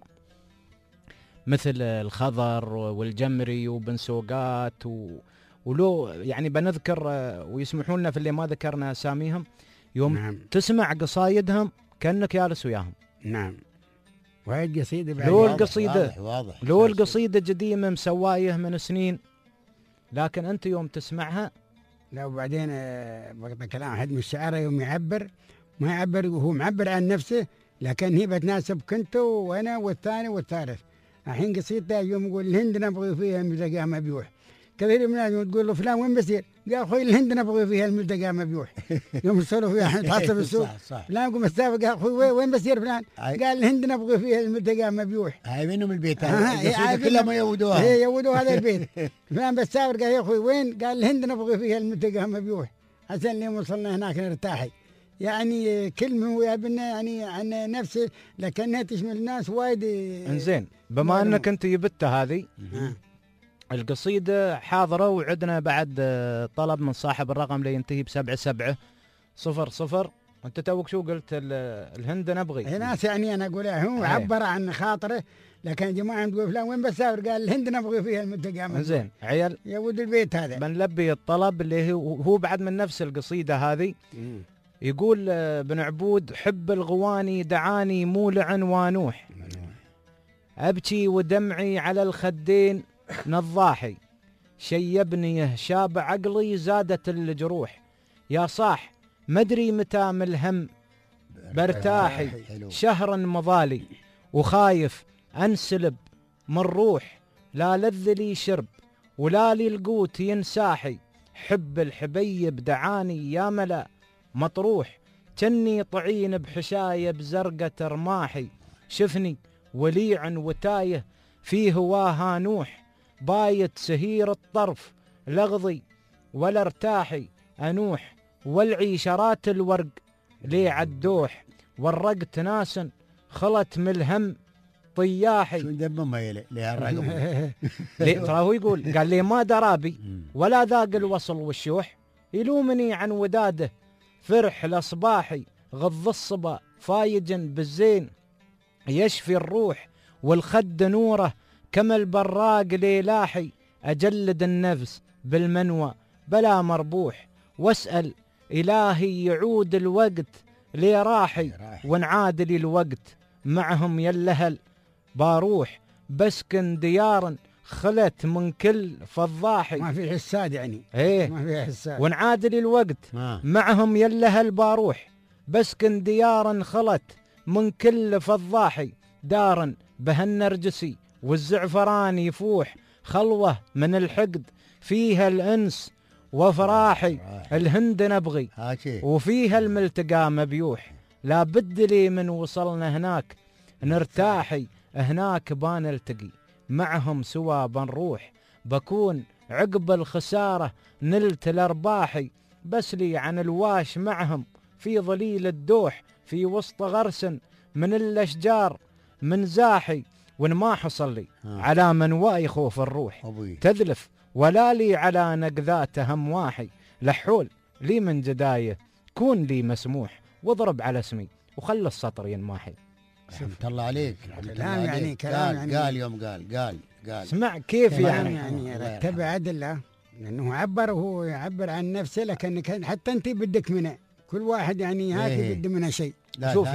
S2: مثل الخضر والجمري وبن سوقات و... ولو يعني بنذكر ويسمحوا لنا في اللي ما ذكرنا اساميهم يوم نعم. تسمع قصايدهم كأنك جالس وياهم.
S4: نعم. وهي القصيده
S2: لو القصيده
S3: واضح واضح.
S2: لو القصيده قديمه مسوايه من سنين، لكن انت يوم تسمعها.
S4: لا وبعدين بقطع كلام احد من الشعراء يوم يعبر ما يعبر وهو معبر عن نفسه، لكن هي بتناسب كنت وانا والثاني والثالث. الحين قصيدته يوم يقول الهند نبغي فيها الملتقى مبيوح، كثير من الناس تقول له فلان وين بسير؟ قال اخوي الهند نبغي فيها الملتقى مبيوح. يوم يصيروا فيها تحصل بالسوق فلان يقول مستافى قال اخوي وين بسير فلان؟ قال الهند نبغي فيها الملتقى مبيوح.
S3: هاي منهم البيت هذا كلها ما يودوها.
S4: هي يودوا هذا البيت. فلان بسافر قال يا اخوي وين؟ قال الهند نبغي فيها الملتقى مبيوح عشان اليوم وصلنا هناك نرتاحي. يعني كلمه ويا بنا يعني عن نفسه لكنها تشمل الناس وايد.
S2: انزين بما انك انت جبت هذه القصيده حاضره، وعندنا بعد طلب من صاحب الرقم اللي ينتهي بسبعة سبعة صفر صفر. انت توك شو قلت؟ الهند نبغي.
S4: ناس يعني انا اقول هو عبر عن خاطره، لكن يا جماعه تقول فلان وين بسافر؟ قال الهند نبغي فيها الملتقى.
S2: زين عيال
S4: يا ولد البيت هذا
S2: بنلبي الطلب اللي هو هو بعد من نفس القصيده هذه. م. يقول بن عبود حب الغواني دعاني مولع وانوح، أبكي ودمعي على الخدين نضاحي، شيبني شاب عقلي زادت الجروح، يا صاح مدري متى من الهم برتاحي، شهر مضالي وخايف أنسلب من روح، لا لذ لي شرب ولا لي القوت ينساحي، حب الحبيب دعاني يا ملا مطروح، كني طعين بحشاية بزرقة رماحي، شفني وليع وتايه في هواها نوح، بايت سهير الطرف لغضي ولا ارتاحي، أنوح والعيشرات الورق لي عالدوح، ورقت ناسا خلت من الهم طياحي.
S3: شو دبه ما يلي ليه الرقم؟
S2: ترى هو يقول قال لي ما درابي ولا ذاق الوصل والشوح، يلومني عن وداده فرح لصباحي، غض الصبا فايج بالزين، يشفي الروح والخد نوره كما البراق ليلاحي، أجلد النفس بالمنوى بلا مربوح، واسأل إلهي يعود الوقت لي راحي، وانعاد لي الوقت معهم يلهل باروح، بسكن ديارا خلت من كل فضاحي.
S4: ما في حساد يعني
S2: ايه
S4: ما في حساد.
S2: وانعاد لي الوقت
S3: آه.
S2: معهم يلهل باروح، بسكن ديارا خلت من كل فضاحي، دارا بهالنرجسي والزعفران يفوح، خلوة من الحقد فيها الأنس وفراحي، الهند نبغي وفيها الملتقى مبيوح، لا بد لي من وصلنا هناك نرتاحي، هناك بانلتقي معهم سوا بنروح، بكون عقب الخسارة نلت الأرباحي، بس لي عن الواش معهم في ظليل الدوح، في وسط غرس من الأشجار من زاحي، وإن ما حصل لي
S3: آه.
S2: على منوى يخوف الروح
S3: أبوي.
S2: تذلف، ولا لي على نقذات همواحي، لحول لي من جدايه كون لي مسموح، واضرب على اسمي وخلى السطر ينماحي.
S3: رحمة الله عليك.
S4: كلام يعني كلام
S3: قال
S4: يعني
S3: قال يوم قال قال قال
S2: اسمع كيف يعني
S4: يعني رتب عدله، لانه عبر وهو يعبر عن نفسه، لكن كان حتى انت بدك منه كل واحد يعني هاكي بده منها شيء.
S2: شوف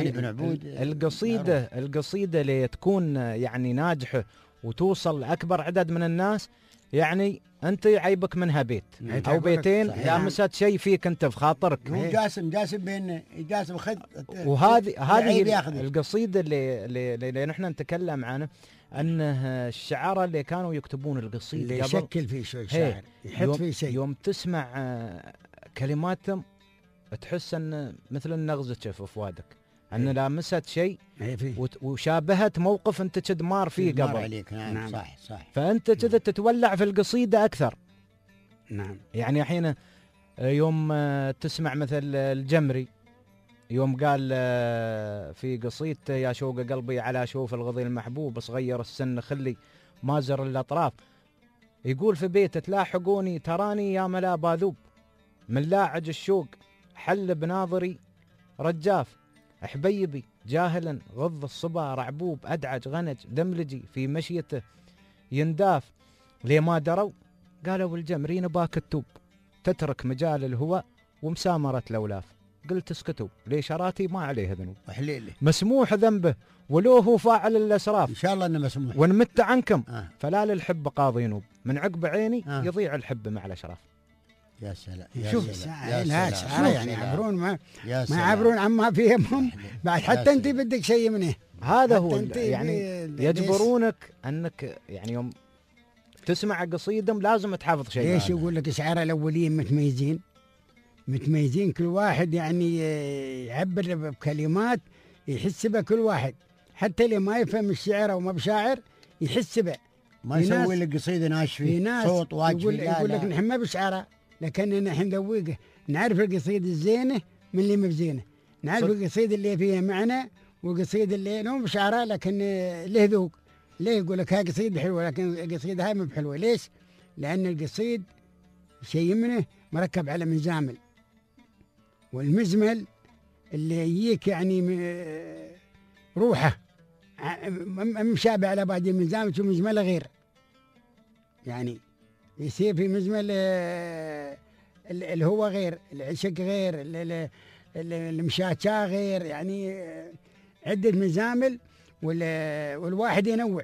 S2: القصيده القصيده اللي تكون يعني ناجحه وتوصل لاكبر عدد من الناس، يعني انت عيبك منها بيت او بيتين لامست شيء فيك انت في خاطرك.
S3: هو جاسم جاسم بين جاسم خذ،
S2: وهذه هذه القصيده اللي اللي, اللي نحن نتكلم عنه، انه الشعراء اللي كانوا يكتبون القصيده
S4: اللي يشكل في شيء شاعر يحط في شيء،
S2: يوم تسمع كلماتهم تحس ان مثل النغزه في فؤادك، ان لامست شيء وشابهت موقف انت كد مار فيه قبل.
S3: عليك. نعم. نعم صح صح.
S2: فانت كذا تتولع في القصيده اكثر.
S4: نعم.
S2: يعني الحين يوم تسمع مثل الجمري يوم قال في قصيدته يا شوق قلبي على شوف الغضي المحبوب، صغير السن خلي ما زر الاطراف، يقول في بيته تلاحقوني تراني يا ملا باذوب، من لاعج الشوق حل بناظري رجاف، حبيبي جاهلا غض الصبا رعبوب، أدعج غنج دملجي في مشيته ينداف، ليه ما دروا قالوا الجمرين باك التوب، تترك مجال الهوى ومسامرة الأولاف، قلت اسكتوا ليه شراتي ما عليه ذنوب،
S3: وحليلي
S2: مسموح ذنبه ولو هو فاعل الأسراف،
S3: إن شاء الله إنه مسموح،
S2: ونمت عنكم
S3: آه.
S2: فلا للحب قاضي نوب، من عقب عيني
S3: آه.
S2: يضيع الحب مع الأشراف.
S3: يا سلام يا
S4: شوف
S3: سلام
S4: لا شعر يعني يعبرون ما ما يعبرون عما فيهم بعد، حتى انت بدك شيء منه.
S2: هذا هو يعني يجبرونك انك يعني يوم تسمع قصيدهم لازم تحافظ شيء.
S4: ليش يقول لك الشعراء الاولين متميزين متميزين كل واحد يعني يعبر بكلمات يحس بها كل واحد، حتى اللي ما يفهم الشعر او ما بشاعر يحس به،
S3: ما يسوي لك قصيده ناشفه صوت واجفي.
S4: يقول, يقول لك نحن ما بشعراء، لكننا الحين ذوقه نعرف القصيدة الزينة من اللي ما بزينة، نعرف القصيدة اللي فيها معنى والقصيدة اللي نوم بشعراء لكن له ذوق. ليه يقول لك هاي قصيدة حلوة لكن القصيدة هاي ما بحلوة؟ ليش؟ لأن القصيد شيء منه مركب على مزامل، والمزمل اللي يجيك يعني روحه مشابه على بعض المزامل، شو مزمله غير يعني يصير في مزمل اللي هو غير العشق غير المشاكاه غير، يعني عدة مزامل، والواحد ينوع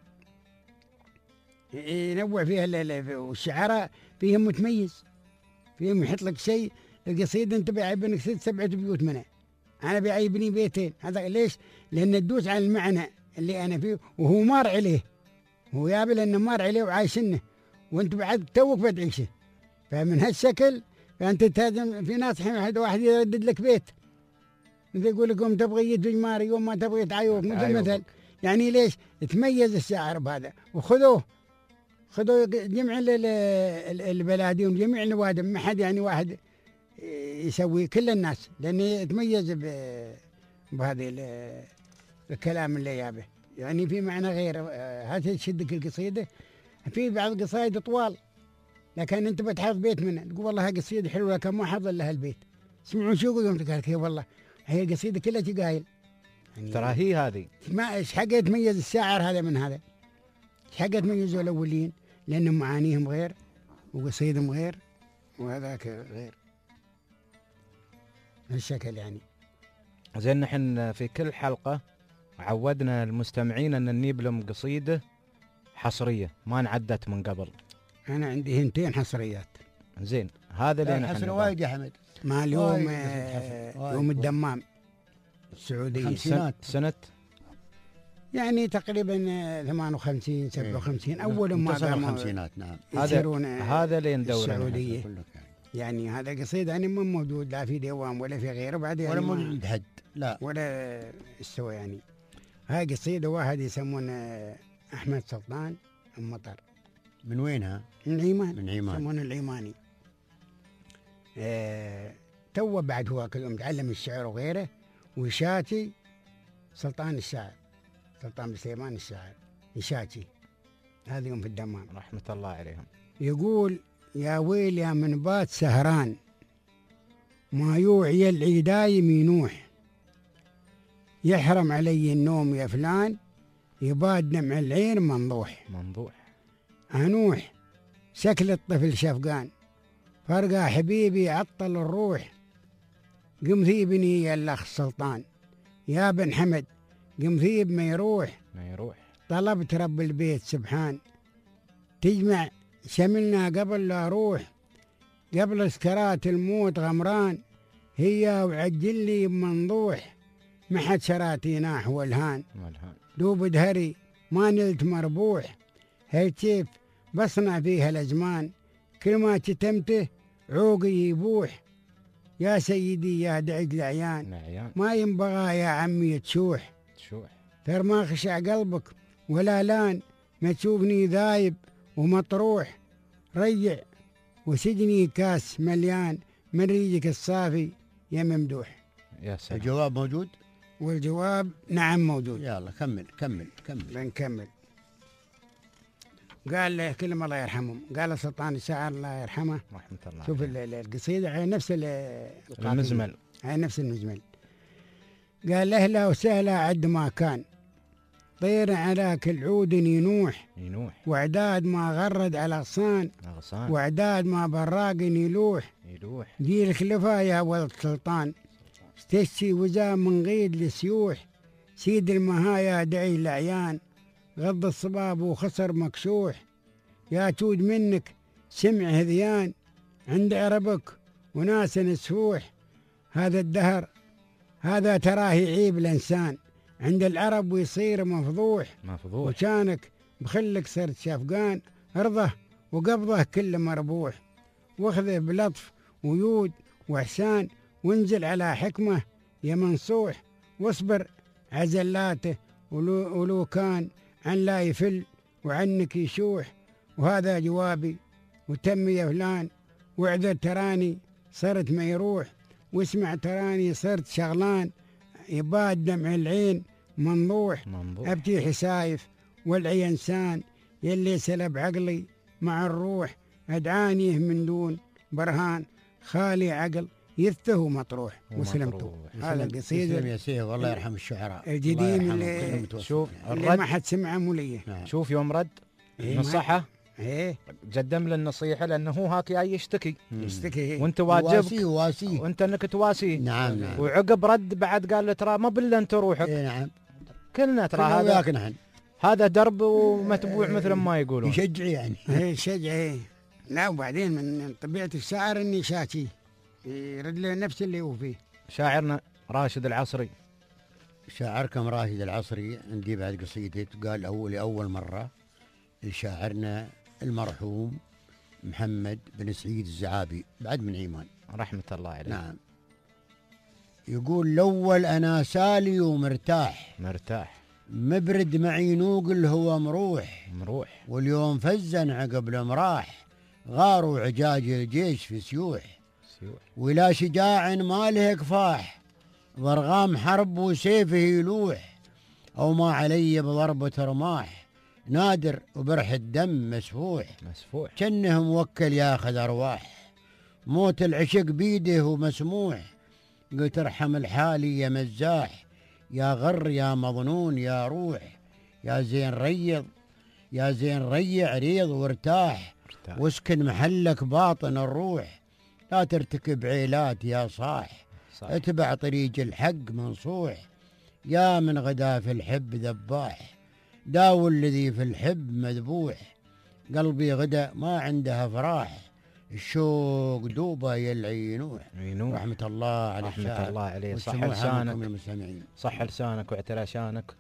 S4: ينوع فيها، والشعراء فيهم متميز، فيهم يحط لك شيء. القصيدة انت بيعيبنك ست سبعة بيوت منها، انا بيعيبني بيتين. هذا ليش؟ لان تدوس على المعنى اللي انا فيه وهو مار عليه، هو يابل انه مار عليه وعايشنه، وانت بعد توك بتعيشه. فمن هالشكل فانت تهزم. في ناس الحين واحد يردد لك بيت مثل يقول لك يوم تبغي يدوج ماري يوم ما تبغي تعيوك مثل مثل، يعني ليش؟ تميز الشاعر بهذا. وخذوه خذوا جميع البلادي وجميع النوادم، ما حد يعني واحد يسوي، كل الناس، لأنه يتميز بهذه الكلام اللي يابه. يعني في معنى غير هذا تشدك القصيدة. في بعض القصايد طوال لكن أنت بتحفظ بيت منها تقول والله قصيدة حلوة لكن ما حافظ لها البيت. اسمعوا شو يقولون قال كيف والله هي القصيدة كلها تقايل
S2: يعني ترى هي هذه
S4: ما إيش حاجة يتميز الشاعر هذا من هذا، إيش حاجة يتميزوا الأولين لأن معانيهم غير وقصيدهم غير وهذاك غير الشكل يعني.
S2: زين نحن في كل حلقة عودنا المستمعين أن نجيب لهم قصيدة حصرية ما انعدت من قبل.
S4: أنا عندي هنتين حصريات.
S2: زين هذا اللي نحن
S3: حصر وايد يا حمد.
S4: ما اليوم آه يوم الدمام السعودية
S3: خمسينات
S2: سنة
S4: يعني تقريبا ثمانية وخمسين سبعة وخمسين أول ما
S3: قاموا الخمسينات. نعم
S2: هذا هذا اللي ندور
S4: السعودية يعني. يعني هذا قصيد يعني ما موجود لا في ديوان ولا في غيره بعد يعني
S3: ولا موجود حد لا
S4: ولا استوى يعني. هاي قصيدة واحد يسمونه أحمد سلطان المطر.
S3: من وينها؟
S4: من عيمان.
S3: من عيمان
S4: يسمونه العيماني. اه تو بعد هو كل يوم تعلم الشعر وغيره ويشاتي سلطان الشاعر سلطان بن سليمان الشاعر يشاتي هذا يوم في الدمام
S2: رحمة الله عليهم.
S4: يقول يا ويل يا من بات سهران ما يوعي العيدايم ينوح يحرم علي النوم يا فلان يباد دمع العين منضوح
S2: منضوح
S4: أنوح شكل الطفل شفقان فرقة حبيبي عطل الروح قم ذيبني يا الأخ سلطان يا بن حمد قم ذيب ما يروح
S2: ما يروح
S4: طلبت رب البيت سبحان تجمع شملنا قبل لا أروح قبل سكرات الموت غمران هي وعجل لي بمنضوح ما حد شراتي ناح والهان دوب دهري ما نلت مربوح هي كيف بصنع فيها الأزمان كل ما شتمته عوقي يبوح يا سيدي يا دعج العيان ما ينبغى يا عمي تشوح
S2: تشوح
S4: ترى ما خشع قلبك ولا لان ما تشوفني ذايب ومطروح ريع وسجني كاس مليان من ريجك الصافي يا ممدوح.
S2: يا سلام.
S3: الجواب موجود؟
S4: والجواب نعم موجود.
S3: يلا كمل كمل كمل.
S4: بنكمل. قال له كلمة الله يرحمهم قال سلطان الشاعر الله يرحمه
S2: رحمة الله
S4: شوف القصيدة على نفس
S2: المزمل
S4: على نفس المزمل. قال أهلا وسهلا عد ما كان طير على كل عود ينوح
S2: ينوح
S4: وعداد ما غرد على أغصان
S2: أغصان
S4: وعداد ما براق يلوح
S2: يلوح
S4: دي الخلفاء يا ولد سلطان استشي وزا من غيد لسيوح سيد المهايا دعي الأعيان غض الصباب وخسر مكشوح يا تود منك سمع هذيان عند عربك وناس نسفوح هذا الدهر هذا تراه يعيب الإنسان عند العرب ويصير مفضوح
S2: مفضوح
S4: وكانك بخلك صرت شفقان ارضه وقبضه كله مربوح واخذه بلطف ويود وإحسان وانزل على حكمه يا منصوح واصبر عزلاته ولو, ولو كان عن لا يفل وعنك يشوح وهذا جوابي وتم يا فلان واعذر تراني صرت ما يروح واسمع تراني صرت شغلان يباد دمع العين منضوح أبكي حسايف والعي إنسان يلي سلب عقلي مع الروح أدعانيه من دون برهان خالي عقل يثه مطروح وسلمته. هذا القصيدة
S3: يا سيف والله يرحم الشعراء
S4: الجديد اللي
S2: شوف
S4: اللي ما حد سمعه موليه.
S2: نعم. شوف يوم رد إيه نصحه
S4: ايه
S2: قدم له النصيحه لانه هو هاك جاي يشتكي
S4: يشتكي
S2: وانت واجبك
S3: واسي واسي
S2: وانت انك تواسي.
S3: نعم نعم.
S2: وعقب رد بعد قال له ترى ما بلا انت روحك.
S3: ايه نعم
S2: كلنا ترى هذا نحن. هذا درب ومتبوع مثل ما يقولون.
S3: يشجع يعني.
S4: ايه يشجع. لا وبعدين من طبيعه الشاعر اني شاكي يرد له نفس اللي هو فيه.
S2: شاعرنا راشد العصري.
S3: شاعركم راشد العصري عندي بعد قصيدة قال أول لأول مرة لشاعرنا المرحوم محمد بن سعيد الزعابي بعد من عيمان
S2: رحمة الله عليه.
S3: نعم. يقول الأول أنا سالي ومرتاح
S2: مرتاح
S3: مبرد معي نوقل هو مروح
S2: مروح
S3: واليوم فزن عقب المراح غاروا عجاج الجيش في سيوح
S2: سيوح
S3: ولا شجاع ما له كفاح ضرغام حرب وسيفه يلوح أو ما علي بضربة رماح، نادر وبرح الدم مسفوح
S2: مسفوح
S3: كنه موكل ياخذ أرواح، موت العشق بيده ومسموح، قلت ارحم الحالي يا مزاح، يا غر يا مظنون يا روح، يا زين ريض يا زين ريع ريض وارتاح، واسكن محلك باطن الروح، لا ترتكب عيلات يا صاح، صح. اتبع طريق الحق منصوح، يا من غدا في الحب ذباح، داو الذي في الحب مذبوح، قلبي غدا ما عنده افراح، الشوق دوبه يلعي ينوح. رحمة الله على
S2: رحمة
S3: الشاعر.
S2: الله عليه. صح لسانك
S3: المستمعين.
S2: صح لسانك واعتلى شانك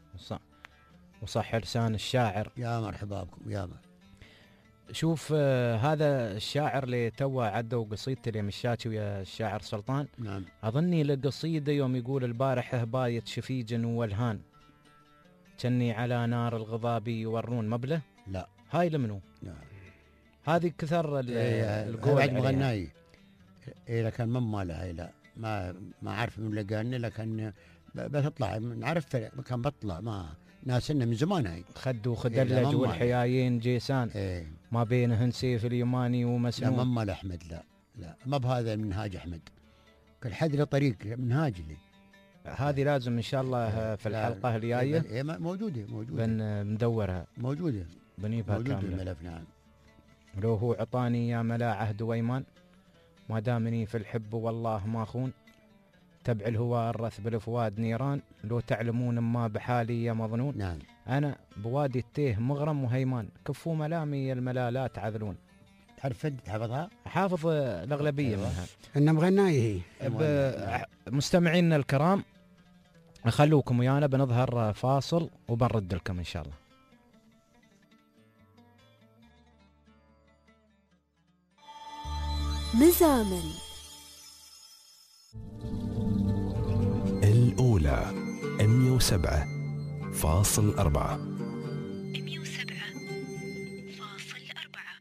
S2: وصح لسان الشاعر.
S3: يا مرحبا بكم يا مرحبا.
S2: شوف آه هذا الشاعر اللي توه عدوا قصيدته اللي مشاتي ويا الشاعر سلطان.
S3: نعم.
S2: أظني لقصيدة يوم يقول البارحة بايت شفيج والهان كني على نار الغضاب يورون مبله.
S3: لا
S2: هاي لمنو؟
S3: نعم.
S2: هذه كثر القول
S3: بعد مغناي. إيه لكن ما ماله هاي لا ما ما أعرف من اللي قالني لكن بتطلع نعرف كان بطلع ما ناسنا من زمان هاي.
S2: خدوا خدلج إيه والحيايين جيسان.
S3: إيه.
S2: ما بينهن سيف اليماني ومسنون.
S3: لا مال أحمد لا لا ما بهذا المنهاج أحمد. كل حد له طريق منهاج لي.
S2: هذه لازم إن شاء الله في الحلقة الجاية.
S3: إيه موجودة موجودة.
S2: بندورها.
S3: موجودة.
S2: بنيبها
S3: موجودة
S2: كاملة.
S3: الملف نعم.
S2: لو هو عطاني يا ملا عهد ويمان ما دامني في الحب والله ما خون تبع الهوى الرث بالفواد نيران لو تعلمون ما بحالي يا مظنون.
S3: نعم.
S2: أنا بوادي التيه مغرم وهيمان كفوا ملامي الملالات عذلون.
S3: تعرف انت تحفظها؟
S2: حافظ الأغلبية منها.
S4: إنه مغناي
S2: هي. مستمعينا الكرام خلوكم ويانا بنظهر فاصل وبنرد لكم إن شاء الله.
S1: مزامن
S6: الأولى مئة وسبعة فاصل أربعة.
S1: مئة وسبعة فاصل أربعة.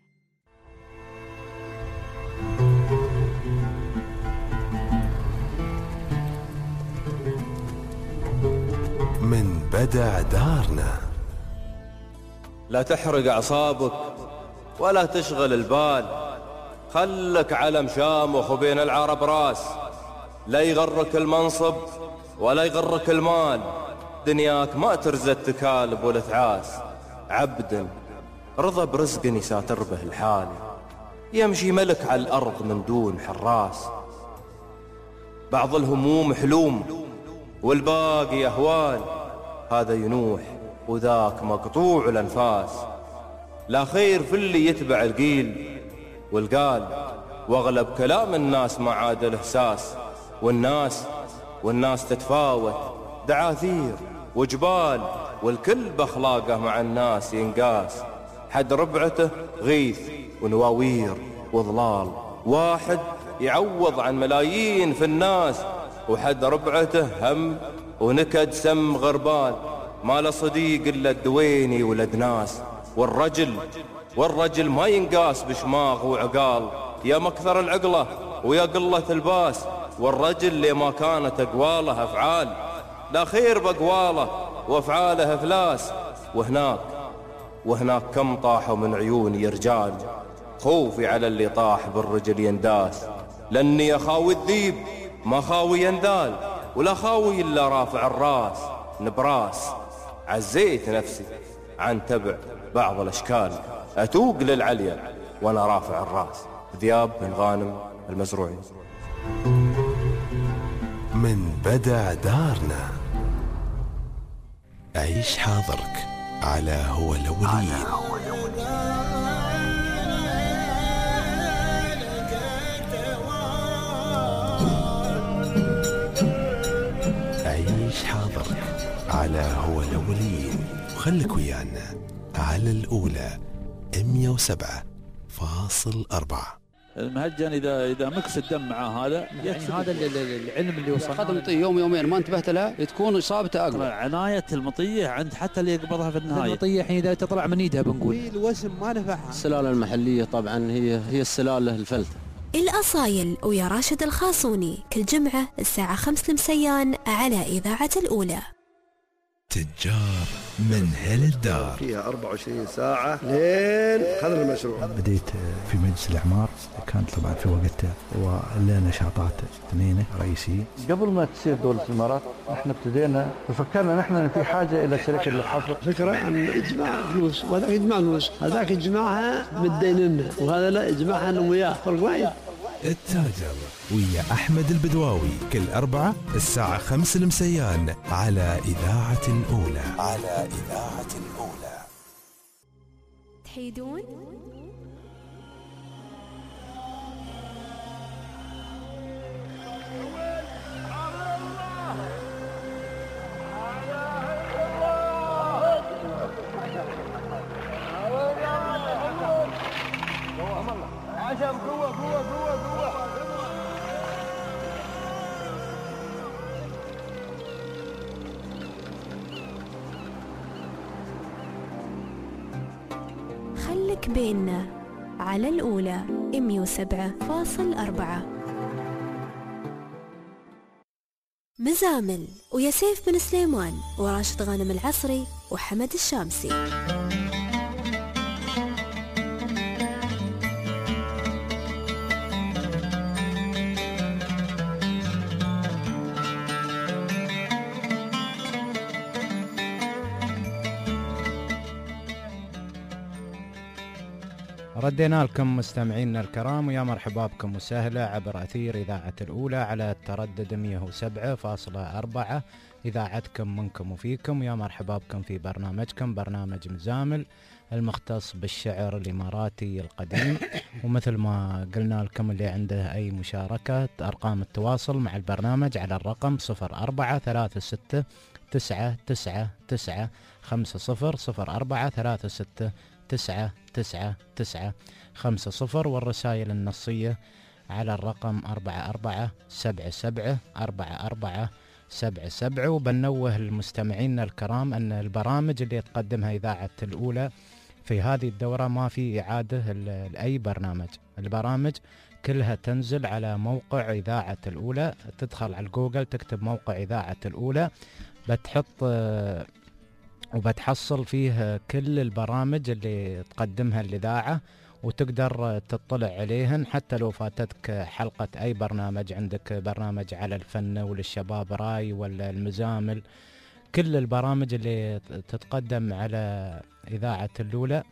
S6: من بدع دارنا.
S12: لا تحرق أعصابك ولا تشغل البال، خلك علم شامخ وبين العرب راس، لا يغرك المنصب ولا يغرك المال، دنياك ما ترزى التكالب والثعاس، عبد رضى برزق يساتر به الحال، يمشي ملك على الأرض من دون حراس، بعض الهموم حلوم والباقي أهوال، هذا ينوح وذاك مقطوع الأنفاس، لا خير في اللي يتبع القيل والقال، واغلب كلام الناس ما عاد الإحساس، والناس والناس تتفاوت دعاثير وجبال، والكل بأخلاقه مع الناس ينقاس، حد ربعته غيث ونواوير وضلال، واحد يعوض عن ملايين في الناس، وحد ربعته هم ونكد سم غربال، ما له صديق إلا الدويني ولد ناس، والرجل والرجل ما ينقاس بشماغ وعقال، يا مكثر العقلة ويا قلة الباس، والرجل اللي ما كانت أقواله أفعال، لا خير بأقواله وأفعاله إفلاس، وهناك وهناك كم طاحوا من عيوني رجال، خوفي على اللي طاح بالرجل ينداس، لأني يا خاوي الذيب ما خاوي ينذال، ولا خاوي إلا رافع الراس نبراس، عزيت نفسي عن تبع بعض الأشكال، أتوق للعليا وأنا رافع الراس. ذياب بن غانم المزروعي.
S6: من بدع دارنا. عيش حاضرك على هو الأولين. عيش حاضرك على هو الأولين، وخلك ويانا على الأولى مئة وسبعة فاصل أربعة.
S13: المهجن اذا اذا مكس الدم مع هذا
S14: يعني هذا العلم اللي وصلنا
S15: اخذ مطيه يوم يومين ما انتبهت لها تكون اصابته اقوى.
S13: عنايه المطيه عند حتى اللي يقبضها في النهايه.
S14: المطيه الحين اذا تطلع من ايدها بنقول
S15: في الوسم ما نفعها. السلاله المحليه طبعا هي هي السلاله الفلته.
S1: الأصايل ويا راشد الخاصوني كل جمعة الساعة خمس المسيان على إذاعة الأولى.
S6: تجار من هل الدار.
S16: فيها أربعة وعشرين ساعة لين هذا المشروع.
S17: بديت في مجلس الإعمار، كانت طبعا في وقتها ولنا نشاطات اثنين رئيسية.
S18: قبل ما تصير دولة الإمارات احنا ابتدينا وفكرنا نحن في حاجة إلى شركة للحفر.
S19: فكرة عن إجماع فلوس، وهذاك يجمع فلوس، هذاك يجمعها متديننا، وهذا لا يجمعها أنا وياه، فرق وايد.
S6: التاجر ويا أحمد البدواوي كل أربعة الساعة خمس المسيان على إذاعة الأولى. على إذاعة الأولى.
S1: تحيدون؟
S10: عشان قوة قوة قوة قوة.
S1: خلك بيننا على الأولى مية وسبعة فاصل أربعة. مزامل ويا سيف بن سليمان وراشد غانم العصري وحمد الشامسي.
S2: ردينا لكم مستمعينا الكرام ويا مرحبا بكم وسهلا عبر أثير إذاعة الأولى على التردد مية وسبعة فاصلة أربعة. إذاعتكم منكم وفيكم ويا مرحبا بكم في برنامجكم برنامج مزامل المختص بالشعر الإماراتي القديم. ومثل ما قلنا لكم اللي عنده أي مشاركة أرقام التواصل مع البرنامج على الرقم صفر أربعة ثلاثة ستة تسعة تسعة تسعة خمسة صفر صفر أربعة ثلاثة ستة تسعة تسعة تسعة خمسة صفر، والرسائل النصية على الرقم أربعة أربعة سبعة سبعة أربعة أربعة سبعة سبعة. وبنوه المستمعين الكرام أن البرامج اللي تقدمها إذاعة الأولى في هذه الدورة ما في إعادة لأي برنامج، البرامج كلها تنزل على موقع إذاعة الأولى. تدخل على الجوجل تكتب موقع إذاعة الأولى بتحط وبتحصل فيه كل البرامج اللي تقدمها الإذاعة وتقدر تطلع عليهن. حتى لو فاتتك حلقة أي برنامج، عندك برنامج على الفن وللشباب راي ولا المزامل، كل البرامج اللي تتقدم على إذاعة الأولى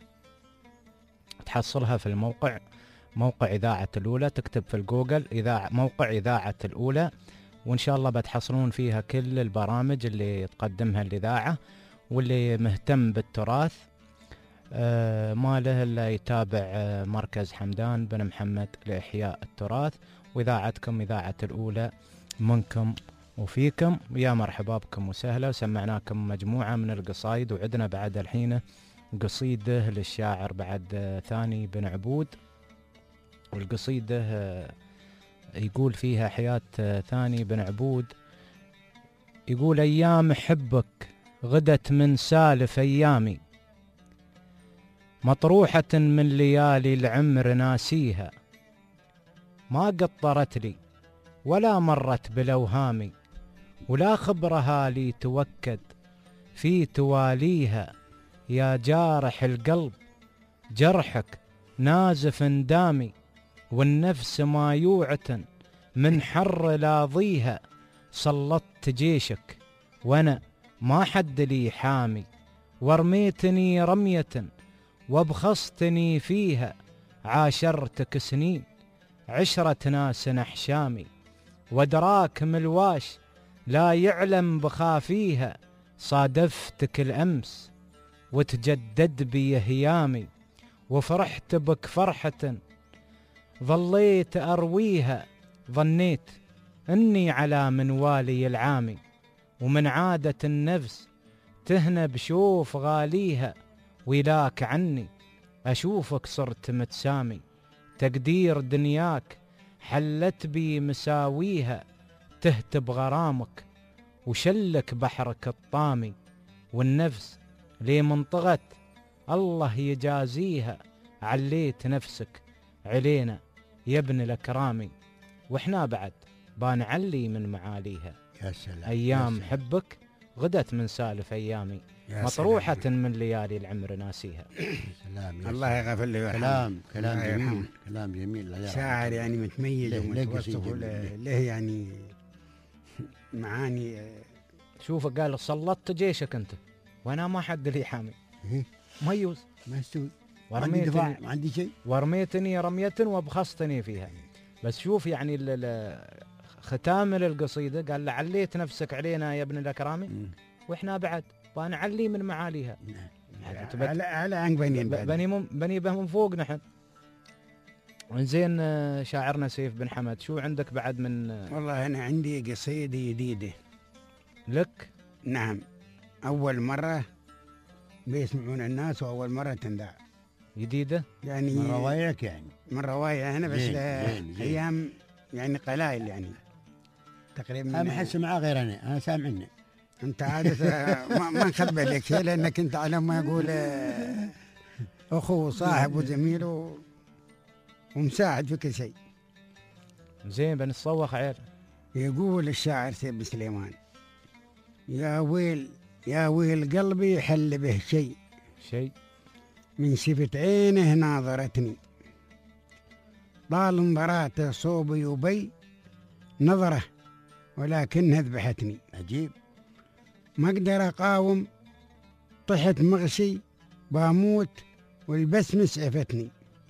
S2: تحصلها في الموقع موقع إذاعة الأولى. تكتب في الجوجل إذاعة موقع إذاعة الأولى وإن شاء الله بتحصلون فيها كل البرامج اللي تقدمها الإذاعة. واللي مهتم بالتراث آه ما له إلا يتابع آه مركز حمدان بن محمد لإحياء التراث. وإذاعتكم إذاعة الأولى منكم وفيكم ويا مرحبا بكم وسهلا. وسمعناكم مجموعة من القصايد وعدنا بعد الحين قصيدة للشاعر بعد آه ثاني بن عبود. والقصيدة آه يقول فيها حياة آه ثاني بن عبود، يقول: أيام حبك غدت من سالف أيامي، مطروحة من ليالي العمر ناسيها، ما قطرت لي ولا مرت بلوهامي، ولا خبرها لي توكد في تواليها. يا جارح القلب جرحك نازف دامي، والنفس مايوعة من حر لاضيها. سلطت جيشك وانا ما حد لي حامي، ورميتني رمية وابخصتني فيها. عاشرتك سنين عشرة ناس أحشامي، ودراك ملواش لا يعلم بخافيها. صادفتك الأمس وتجدد بي هيامي، وفرحت بك فرحة ظليت أرويها. ظنيت أني على منوالي العامي، ومن عادة النفس تهنى بشوف غاليها. ولاك عني أشوفك صرت متسامي، تقدير دنياك حلت بي مساويها. تهتب غرامك وشلك بحرك الطامي، والنفس لي منطغت الله يجازيها. عليت نفسك علينا يا ابن الأكرامي، وإحنا بعد بانعلي من معاليها.
S3: يا سلام
S2: أيام
S3: يا سلام.
S2: حبك غدت من سالف أيامي مطروحة من ليالي العمر ناسيها.
S3: سلام
S4: الله يغفر له ويرحمه.
S3: كلام كلام
S4: الله
S3: جميل
S4: يرحمه.
S3: كلام جميل.
S4: شاعر يعني متميز
S3: له-
S4: ومتوسط
S3: له
S4: له له يعني معاني.
S2: شوف قال سلطت جيشك أنت وأنا ما حد لي حامي ميوز
S3: ما يستوي ما عندي دفاع ما عندي شيء.
S2: ورميتني رمية وبخصتني فيها. بس شوف يعني ال- ال- ختام للقصيدة قال لعليت نفسك علينا يا ابن الأكرامي وإحنا بعد ونعلي من معاليها.
S4: على على عن بنين
S2: ب- بني مم بني به من فوق نحن. زين آه، شاعرنا سيف بن حمد شو عندك بعد من آه،
S4: والله أنا عندي قصيدة جديدة
S2: لك؟
S4: نعم، أول مرة بيسمعون الناس وأول مرة تندع.
S2: جديدة؟
S4: يعني
S3: من روايعك يعني؟
S4: من روايع أنا بس
S3: زين،
S4: ل-
S3: زين، زين.
S4: أيام يعني قلائل يعني تقريبا.
S3: أنا ما حد سمعها غير أنا أنا سامعني.
S4: أنت عادة ما, ما نخبى لك شيء لأنك أنت على ما يقول آه، أخو وصاحب وزميل و- ومساعد في كل شيء.
S2: زين بنتصوخ عيل.
S4: يقول الشاعر سيد بن سليمان: يا ويل يا ويل قلبي حل به شيء
S2: شيء
S4: من شفة عينه ناظرتني، طال انظراته صوبي وبي نظره ولكنها ذبحتني.
S3: عجيب.
S4: ما اقدر اقاوم طحت مغشي باموت والبسمة سعفتني،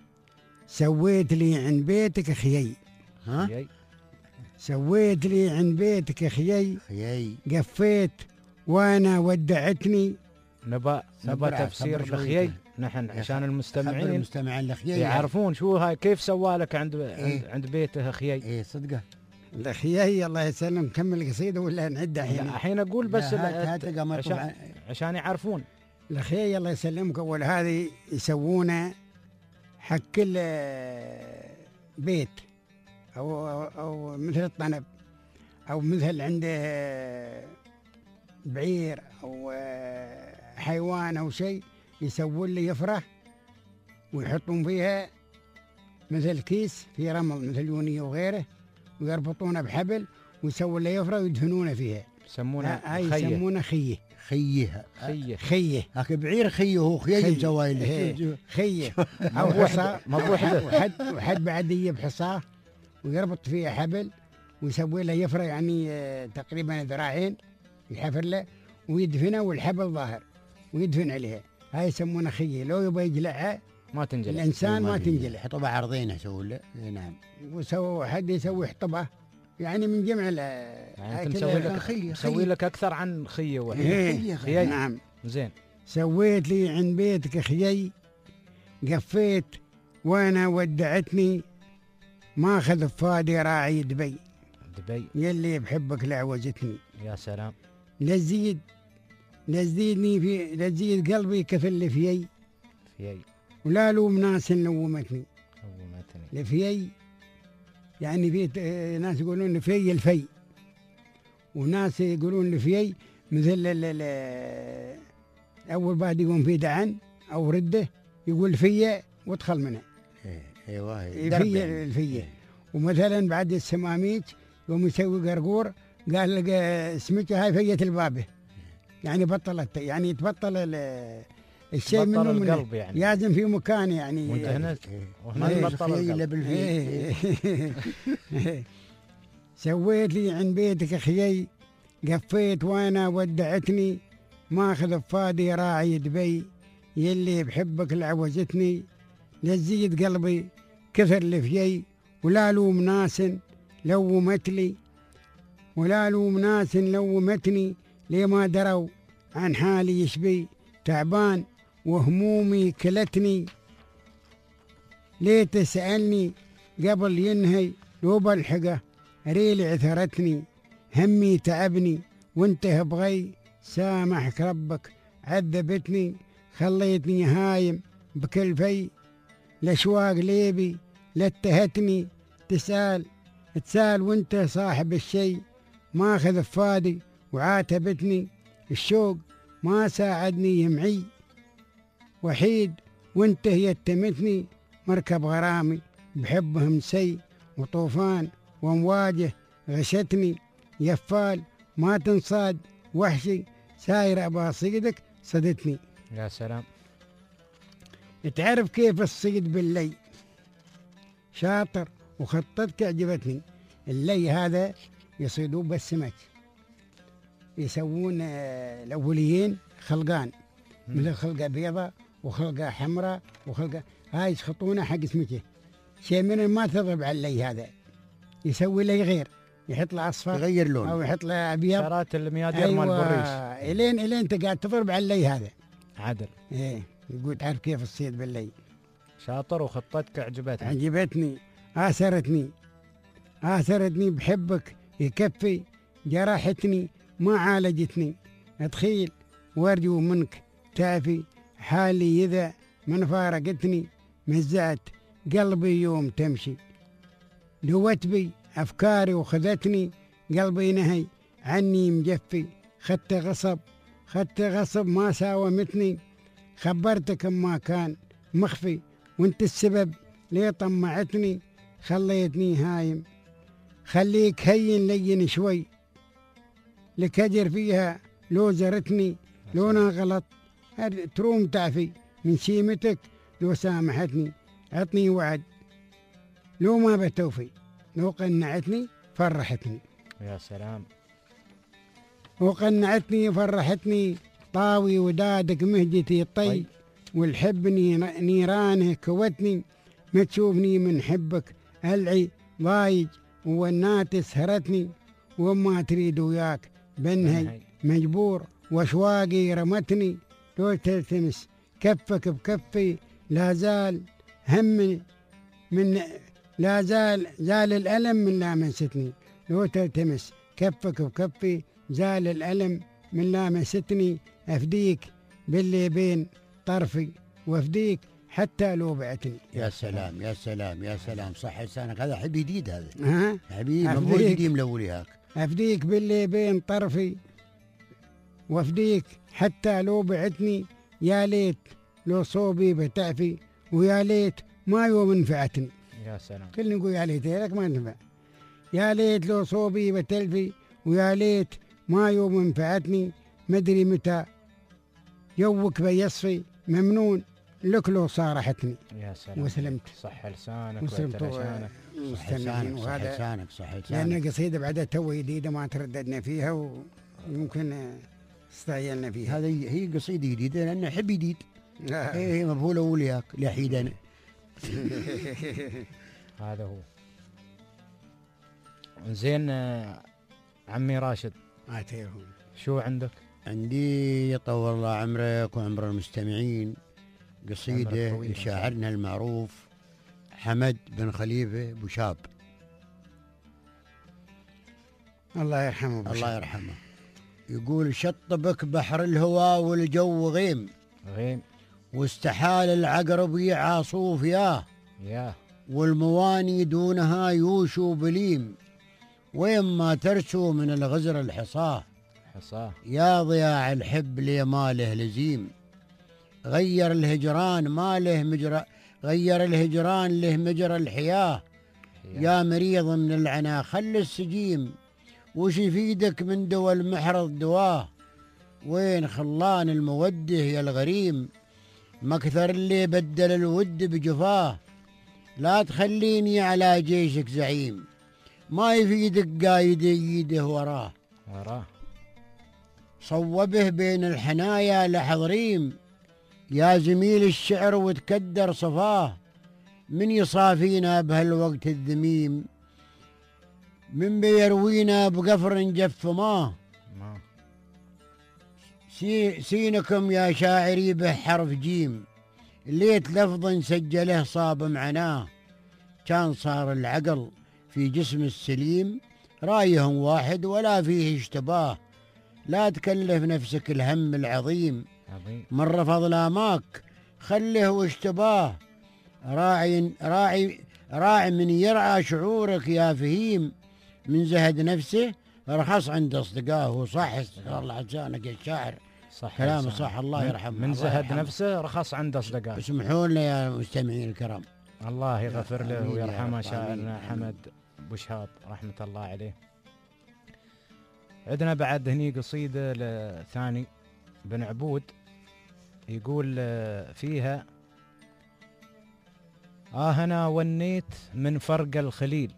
S4: سويت لي عند بيتك خيي.
S3: ها؟
S2: خيي.
S4: سويت لي عند بيتك خيي
S3: خيي.
S4: قفيت وانا ودعتني.
S2: نبا نبا
S3: صبر-
S2: تفسير
S3: صبر
S2: لخيي
S3: شوي.
S2: نحن
S3: يا
S2: عشان
S3: خبر
S2: المستمعين
S3: المستمعين لخيي
S2: يعرفون شو هاي كيف سوالك عند
S3: إيه؟
S2: عند, عند بيته خيي.
S3: ايه صدقه.
S4: الخيي الله يسلم كمل القصيدة ولا نعدها الحين؟
S2: لا، الحين اقول بس
S3: لا،
S2: ال-
S3: هات- هات قمر
S2: عشان,
S3: طبعاً.
S2: عشان يعرفون.
S4: الخيي الله يسلمك أول هذه يسوونه حق كل آه، بيت أو, أو, أو مثل الطنب أو مثل عنده آه، بعير أو آه، حيوان أو شيء، يسوون لي يفرح ويحطون فيها مثل كيس في رمل مثل يونية وغيره ويربطونه بحبل ويسوون لي يفرح ويدهنونه فيها.
S2: يسمونها
S4: هاي
S2: خيه.
S4: يسمونه خيه.
S3: خيه
S2: خيه.
S4: خيه.
S3: اخي بعير خيه هو خيه
S4: خيه.
S3: مسوي
S4: إيه،
S3: لي.
S4: خيه او
S2: مو
S4: حصى
S2: مو بوحده.
S4: وحد وحد بعد يجيب حصاه ويربط فيها حبل ويسوي له يفرع يعني آه، تقريبا ذراعين يحفر له ويدفنه والحبل ظاهر ويدفن عليها. هاي يسمونه خيه. لو يبغى يجلعها
S2: ما تنجلع
S4: الانسان ما تنجلع.
S3: حطبه عرضين يسوون له. إيه نعم.
S4: وسووا حد يسوي حطبه يعني من جمع ال
S2: يعني انت مسوي لك
S3: خيه
S2: مسوي لك اكثر عن خيه واحده.
S4: إيه،
S2: خيه.
S4: نعم.
S2: زين.
S4: سويت لي عند بيتك خيي قفيت وانا ودعتني، ما اخذ فادي راعي دبي
S2: دبي
S4: يلي بحبك لعوجتني.
S2: يا سلام.
S4: لزيد لزيدني في لزيد قلبي كفل فيي
S2: فيي
S4: ولا لوم ناس نومتني.
S2: نومتني
S4: لفيي يعني في ت- ناس يقولون في الفي وناس يقولون لفيي مثل ال- ال- اول بعد يقوم في دعن او رده يقول فيا وادخل منها.
S3: إيه، ايوه
S4: في الفيه. ومثلا بعد السماميك يقوم يسوي قرقور قال لك اسمك هاي فيه البابه، يعني بطلت يعني تبطل ال- الشيء
S2: تبطل
S4: منه منه.
S2: القلب يعني.
S4: لازم في مكان يعني.
S2: وانت هنا وهنا
S4: إيه.
S2: تبطل
S3: الا
S2: القلب.
S3: بالفيه.
S4: إيه. سويت لي عند بيتك خيي قفيت وانا ودعتني، ما اخذ فادي راعي دبي يلي بحبك لعوزتني. لزيد قلبي كثر لفيي ولا لوم ناس لومتلي ولا لوم ناس لومتني، ليه ما دروا عن حالي يشبي تعبان وهمومي كلتني. ليه تسألني قبل ينهي لو بلحقه ريلي عثرتني، همي تعبني وانت بغي سامحك ربك عذبتني، خليتني هايم بكل في الاشواق ليبي لاتهتني. تسأل تسأل وانت صاحب الشي ما اخذ فادي وعاتبتني، الشوق ما ساعدني يمعي وحيد وانت يتمتني. مركب غرامي بحبهم سي وطوفان وامواجه غشتني، يفال ما تنصاد وحشي ساير أبا صيدك صدتني.
S2: يا سلام.
S4: تعرف كيف الصيد باللي شاطر وخطتك عجبتني. اللي هذا يصيدوه بالسمك، يسوون الأوليين خلقان، مثل خلقة بيضة وخلقة حمراء وخلقة هاي يسخطونه حق سمكه. شيء من ما تضرب على اللي هذا، يسوي لي غير، يحط له اصفر
S3: يغير لون
S4: او يحط له ابيض.
S2: شرات الميادير
S4: أيوة
S2: مال بريش.
S4: الين الين انت قاعد تضرب على اللي هذا
S2: عدل.
S4: ايه يقول تعرف كيف الصيد باللي.
S2: شاطر وخطتك عجبتني.
S4: عجبتني اثرتني اثرتني بحبك يكفي جرحتني ما عالجتني. ادخيل وارجو منك تعفي حالي اذا من فارقتني. مزعت قلبي يوم تمشي، دوت بي أفكاري وخذتني. قلبي نهي عني مجفي، خدت غصب خدت غصب ما ساومتني. خبرتك ما كان مخفي وانت السبب ليه طمعتني. خليتني هايم خليك هين لين شوي، لكجر فيها لو زرتني. لونا غلط تروم تعفي من شيمتك لو سامحتني. عطني وعد لو ما بتوفي، لو قنعتني فرحتني.
S2: يا سلام.
S4: وقنعتني فرحتني. طاوي ودادك مهجتي الطي، والحب نيرانه كوتني. ما تشوفني من حبك ألعي ضايج والنات سهرتني. وما تريد وياك بنهي مجبور واشواقي رمتني. لو تلتمس كفك بكفي لا زال هم من لا زال زال الألم من لامستني. لو تلتمس كفك بكفي زال الألم من لامستني. أفديك باللي بين طرفي وأفديك حتى لو بعتني.
S3: يا سلام يا سلام يا سلام. صح لسانك هذا حب جديد هذا.
S4: ها
S3: حبيبي مقبول قديم لولي هاك.
S4: أفديك باللي بين طرفي وأفديك حتى لو بعتني. يا ليت لو صوبي بتعفي، ويا ليت ما يوم نفعتني.
S2: يا سلام.
S4: كلنا نقول يا ليت لك ما تنفع. يا ليت لو صوبي بتلفي، ويا ليت ما يوم نفعتني. مدري متى جوك بيصفي، ممنون لك لو صارحتني.
S2: يا سلام.
S4: وسلمت.
S2: صح لسانك
S4: وسلمت
S3: صح لسانك صح لسانك صح لسانك.
S4: لأن قصيدة بعدها تو جديدة ما ترددنا فيها ويمكن استعجلنا فيها.
S3: هذه هي قصيدة جديدة لأنه حب جديد. هي مبهولة ولياك لحيدنا.
S2: هذا هو. زين عمي راشد،
S4: آتيهم
S2: شو عندك؟
S3: عندي طول الله عمرك وعمر المستمعين قصيدة لشاعرنا المعروف حمد بن خليفة بوشاب.
S4: الله يرحمه بوشاب.
S3: الله يرحمه. يقول شطبك بحر الهوى والجو غيم
S2: غيم،
S3: واستحال العقرب يعاصوف ياه
S2: ياه،
S3: والمواني دونها يوش وبليم. وين ما ترسو من الغزر الحصاه
S2: حصاه.
S3: يا ضياع الحب لي ماله لزيم. غير الهجران ماله مجرى، غير الهجران له مجرى الحياه. يا مريض من العنا خل السجيم، وش يفيدك من دوا المحرض دواه. وين خلان الموده يا الغريم، مكثر اللي بدل الود بجفاه. لا تخليني على جيشك زعيم، ما يفيدك قايد يده وراه.
S2: وراه
S3: صوبه بين الحنايا لحضريم، يا زميل الشعر وتكدر صفاه. من يصافينا بهالوقت الذميم، من بيروينا بقفر جف ماه. سي سينكم يا شاعري به حرف جيم، ليت لفظ سجله صاب معناه. كان صار العقل في جسم السليم، رايهم واحد ولا فيه اشتباه. لا تكلف نفسك الهم العظيم، من رفض لاماك خله واشتباه. راعي راعي راعي من يرعى شعورك يا فهيم، من زهد نفسه رخص عند اصدقائه. وصح الله لسانك يا الشاعر،
S2: صح
S3: كلامه صح. الله يرحمه.
S2: من زهد نفسه رخص عند اصدقائه.
S3: اسمحوا لنا يا مستمعين الكرام.
S2: الله يغفر له ويرحمه شاعرنا حمد بوشاب رحمة الله عليه. عندنا بعد هني قصيدة لثاني بن عبود يقول فيها: آه أنا ونيت من فرق الخليل،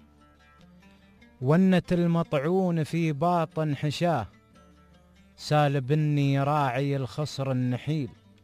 S2: ونت المطعون في باطن حشاه، سالبني راعي الخصر النحيل،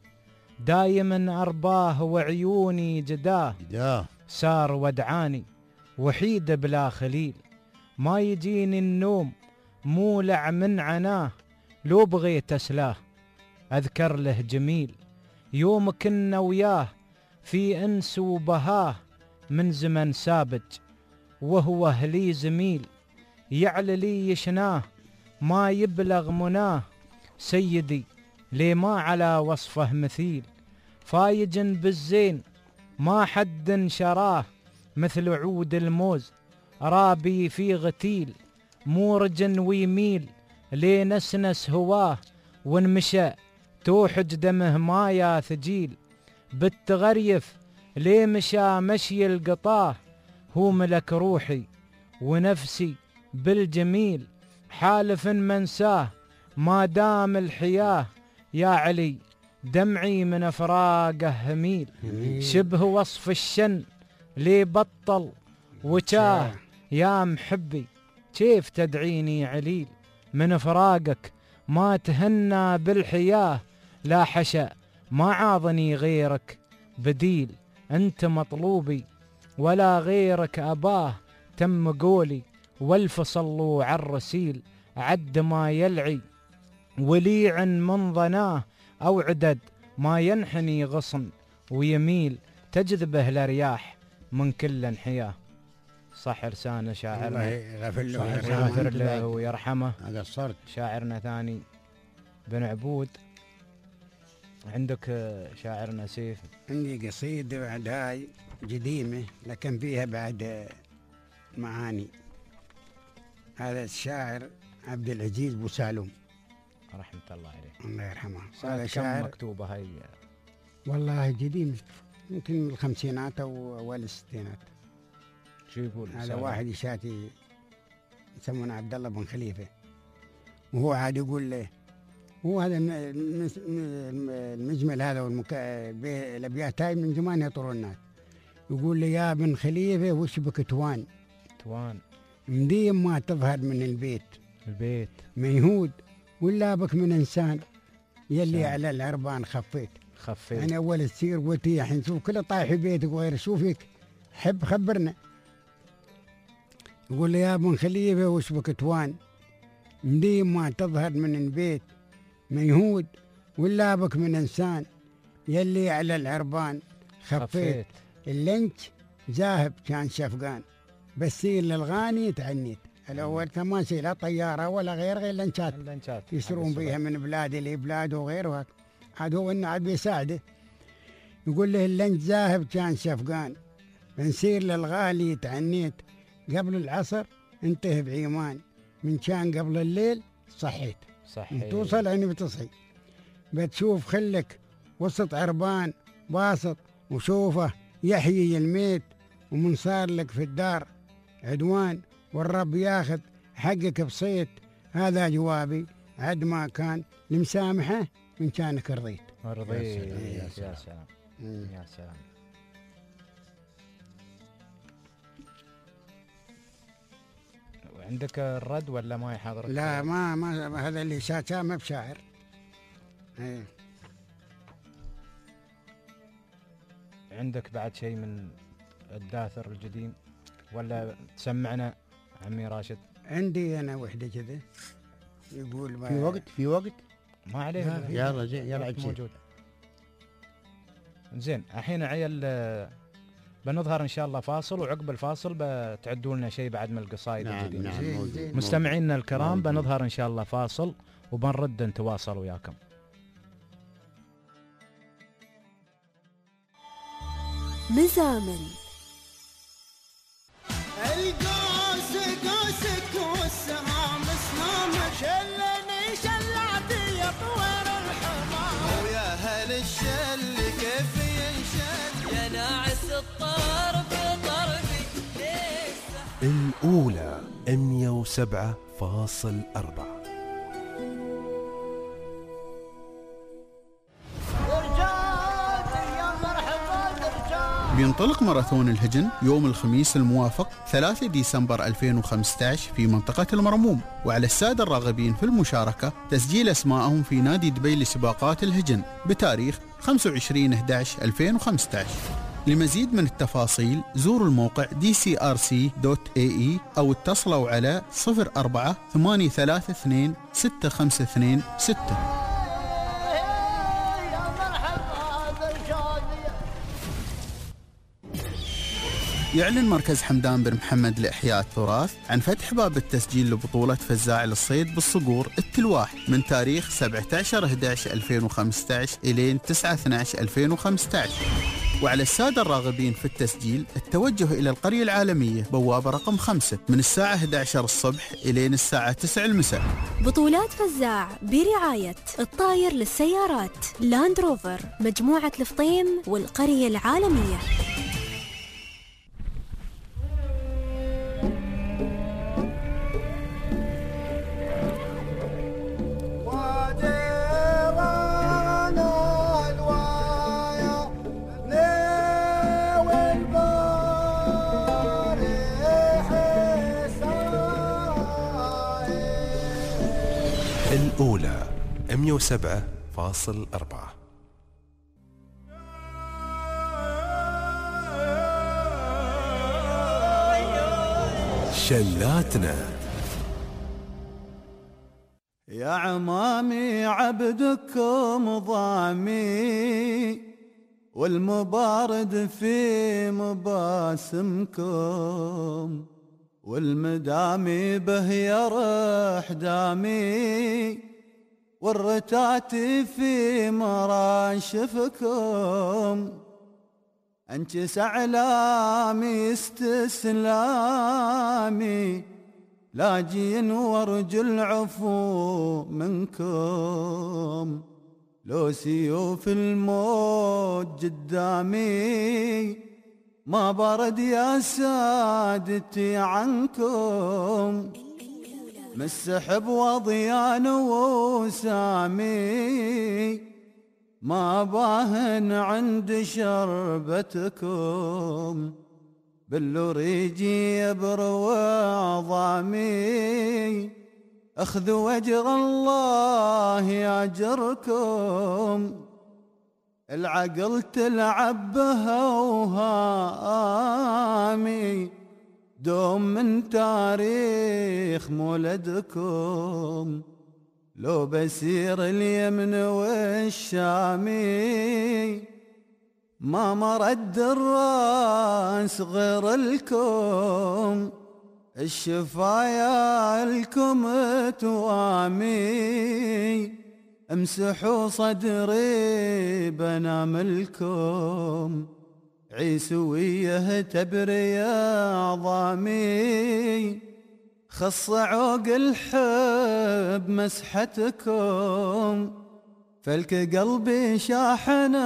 S2: دايما أرباه وعيوني جداه، سار ودعاني وحيد بلا خليل، ما يجيني النوم مولع من عناه، لو بغيت أسلاه أذكر له جميل، يوم كنا وياه في أنس وبهاه، من زمن سابج وهو لي زميل، يعلى لي يشناه ما يبلغ مناه، سيدي لي ما على وصفه مثيل، فايج بالزين ما حد شراه، مثل عود الموز رابي في غتيل، مورج ويميل لي نسنس هواه، ونمشى توحج دمه ما يا ثجيل، بالتغريف لي مشى مشي القطاه، هو ملك روحي ونفسي بالجميل، حالف منساه ما دام الحياه، يا علي دمعي من افراقه هميل، شبه وصف الشن لي بطل وشاه، يا محبي كيف تدعيني عليل، من فراقك ما تهنى بالحياه، لا حشا ما عاضني غيرك بديل، انت مطلوبي ولا غيرك أباه، تم قولي والف صلوا على الرسيل، عد ما يلعي وليع من ظناه، أو عدد ما ينحني غصن ويميل، تجذبه الأرياح من كل انحياه. صح لسانه شاعرنا،
S3: الله يغفر له
S2: ويغفر له ويرحمه.
S3: قصرت.
S2: شاعرنا ثاني بن عبود. عندك شاعرنا سيف؟
S4: عندي قصيدة بعد هاي قديمة لكن فيها بعد معاني. هذا الشاعر عبد العزيز بوسالوم
S2: رحمة الله عليه،
S4: الله يرحمه.
S2: هذا شاعر مكتوبة هاي؟
S4: والله قديمة، يمكن الخمسينات أو أول الستينات.
S2: شو يقول؟
S4: هذا واحد يشاتي يسمونه عبد الله بن خليفة، وهو عاد يقول له، هو هذا المجمل هذا والمكا... الأبيات هاي من زمان يطروا الناس، يقول لي يا بن خليفة وش بك توان
S2: توان
S4: مديم ما تظهر من البيت
S2: البيت
S4: ميهود ولا بك من إنسان، يلي سان. على العربان خفيت
S2: خفيت
S4: يعني أول تصير وتيح نشوف كل طايح في بيتك وغير شوفك حب خبرنا. يقول لي يا بن خليفة وش بك توان مديم ما تظهر من البيت ميهود ولا بك من إنسان، يلي على العربان خفيت, خفيت. اللنج ذاهب كان شفقان، بسير للغاني تعنيت. الأول كان ما لا طيارة ولا غير غير لنشات يسرون بيها من بلاد لبلاد وغيرها، عاد هو إنه عاد بيساعده. يقول له اللنج ذاهب كان شفقان، بنسير للغالي تعنيت، قبل العصر انتهى بعيمان، من كان قبل الليل صحيت
S2: صحيح.
S4: توصل يعني بتصحي بتشوف خلك وسط عربان باسط وشوفه يحيي الميت، ومن صار لك في الدار عدوان والرب ياخذ حقك بصيت. هذا جوابي عد ما كان لمسامحه من كانك رضيت.
S2: رضيت يا سلام يا سلام, يا سلام. عندك الرد ولا ما يحضرك؟
S4: لا ما ما هذا اللي شاتا ما بشاعر. ايه
S2: عندك بعد شيء من الداثر القديم ولا تسمعنا عمي راشد؟
S4: عندي انا وحده كذا يقول
S3: في وقت في وقت
S2: ما عليه.
S3: يلا زين يلا
S2: موجود. زين الحين عيل بنظهر ان شاء الله فاصل، وعقب الفاصل بتعدوا لنا شيء بعد من القصائد
S3: نعم
S2: الجديده.
S3: نعم
S2: مستمعينا الكرام بنظهر ان شاء الله فاصل وبنرد نتواصل وياكم.
S1: مزامن
S5: القوس قوسك والسهام سهامك، شلني شلعتي يا طوير الحمام، ويا هل الشل كيف ينشل يا ناعس الطرف طرفي.
S6: الأولى مئة وسبعة فاصل أربعة.
S20: بينطلق ماراثون الهجن يوم الخميس الموافق ثلاثة ديسمبر ألفين وخمسة عشر في منطقة المرموم، وعلى السادة الراغبين في المشاركة تسجيل أسماءهم في نادي دبي لسباقات الهجن بتاريخ خمسة وعشرين أحد عشر ألفين وخمسة عشر. لمزيد من التفاصيل زوروا الموقع دي سي آر سي دوت إيه إي أو اتصلوا على صفر أربعة ثمانية ثلاثة اثنين ستة خمسة اثنين ستة. يعلن مركز حمدان بن محمد لإحياء التراث عن فتح باب التسجيل لبطولة فزاع للصيد بالصقور التلواح من تاريخ سبعة عشر أحد عشر ألفين وخمسة عشر إلى تسعة اثنا عشر ألفين وخمسة عشر. وعلى السادة الراغبين في التسجيل التوجه إلى القرية العالمية بوابة رقم خمسة من الساعة أحد عشر الصبح إلى الساعة تسعة المساء.
S1: بطولات فزاع برعاية الطاير للسيارات، لاند روفر، مجموعة الفطيم والقرية العالمية.
S6: الأولى مئة وسبعة فاصل أربعة. شلاتنا.
S21: يا عمامي عبدكم ضامي والمبارد في مباسمكم والمدامي به يرح دامي والرتاتي في مراشفكم انجس اعلامي استسلامي لاجين وارجو العفو منكم لو سيوف الموت قدامي ما برد يا سادتي عنكم مسحب وضيان وسامي ما باهن عند شربتكم باللوريجي يبرو عظامي اخذوا وجر الله ياجركم العقل تلعب بها وهامي دوم من تاريخ مولدكم لو بسير اليمن والشامي ما مرد الراس غير لكم الشفايا لكم توامي امسحوا صدري بنام لكم عيسويه تبري عظامي خص عوق الحب مسحتكم فلك قلبي شاحن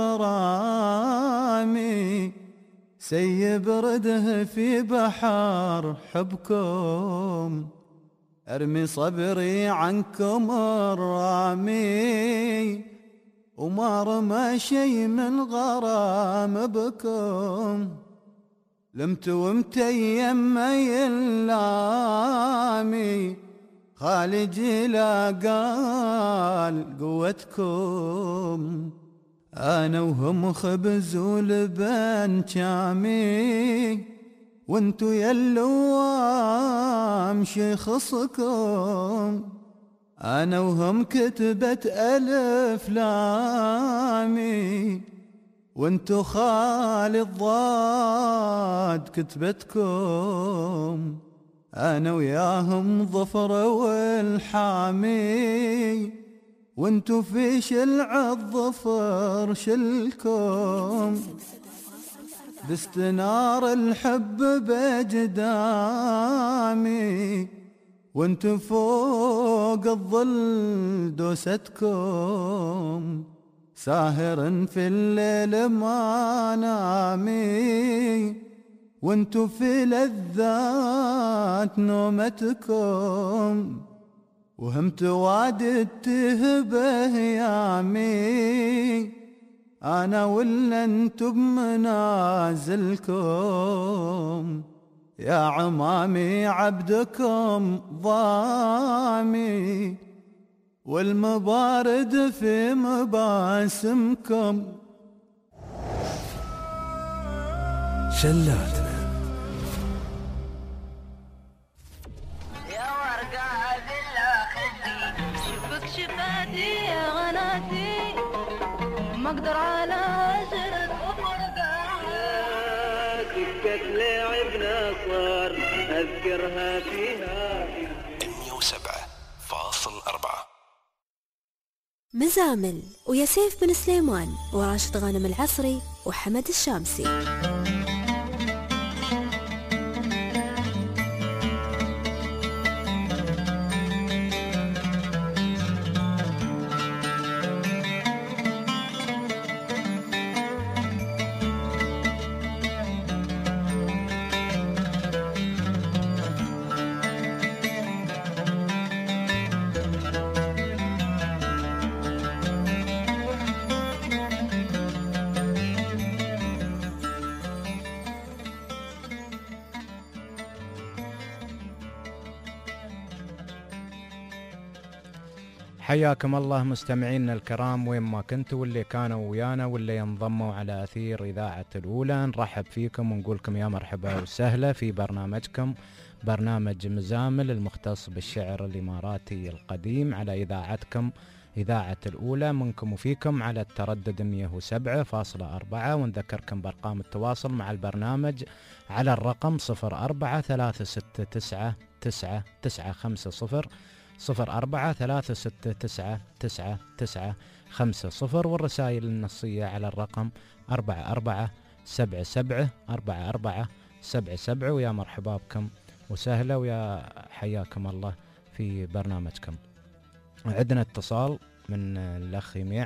S21: غرامي سيب رده في بحر حبكم ارمي صبري عنكم الرامي وما رمى شي من غرام بكم لمت ومتيم يلامي خالجي لا قال قوتكم انا وهم خبز ولبن شامي وانتو يلوام شيخصكم انا وهم كتبت الف لامي وانتو خالي الضاد كتبتكم انا وياهم ظفر والحامي وانتو في شلع الظفر شلكم باستنار الحب بجدامي وانتو فوق الظل دوستكم ساهر في الليل ما نامي وانتو في لذات نومتكم وهم توادد تهبه يامي أنا ولا انتو بمنازلكم يا عمامي عبدكم ضامي والمبارد في مباسمكم.
S6: شلاتنا
S7: يا ورقة بالله خدي شوفك شفاتي يا غناتي ما اقدر على عشرة ورقة
S22: سكة لعبنا صار اذكرها فيها
S6: مية وسبعة فاصل أربعة.
S1: مزامل ويا سيف بن سليمان وراشد غانم العصري وحمد الشامسي.
S2: حياكم الله مستمعينا الكرام وين ما كنتوا واللي كانوا ويانا واللي ينضموا على أثير إذاعة الأولى. نرحب فيكم ونقولكم يا مرحبا وسهلا في برنامجكم برنامج مزامل المختص بالشعر الإماراتي القديم على إذاعتكم إذاعة الأولى منكم وفيكم على التردد مية وسبعة فاصلة أربعة. ونذكركم بأرقام التواصل مع البرنامج على الرقم صفر أربعة ثلاثة ستة تسعة تسعة تسعة خمسة صفر صفر أربعة ثلاثة ستة تسعة تسعة تسعة خمسة صفر، والرسائل النصية على الرقم أربعة أربعة سبعة سبعة أربعة أربعة سبعة سبعة. ويا مرحبا بكم وسهلا ويا حياكم الله في برنامجكم. عندنا اتصال من الأخ يميع.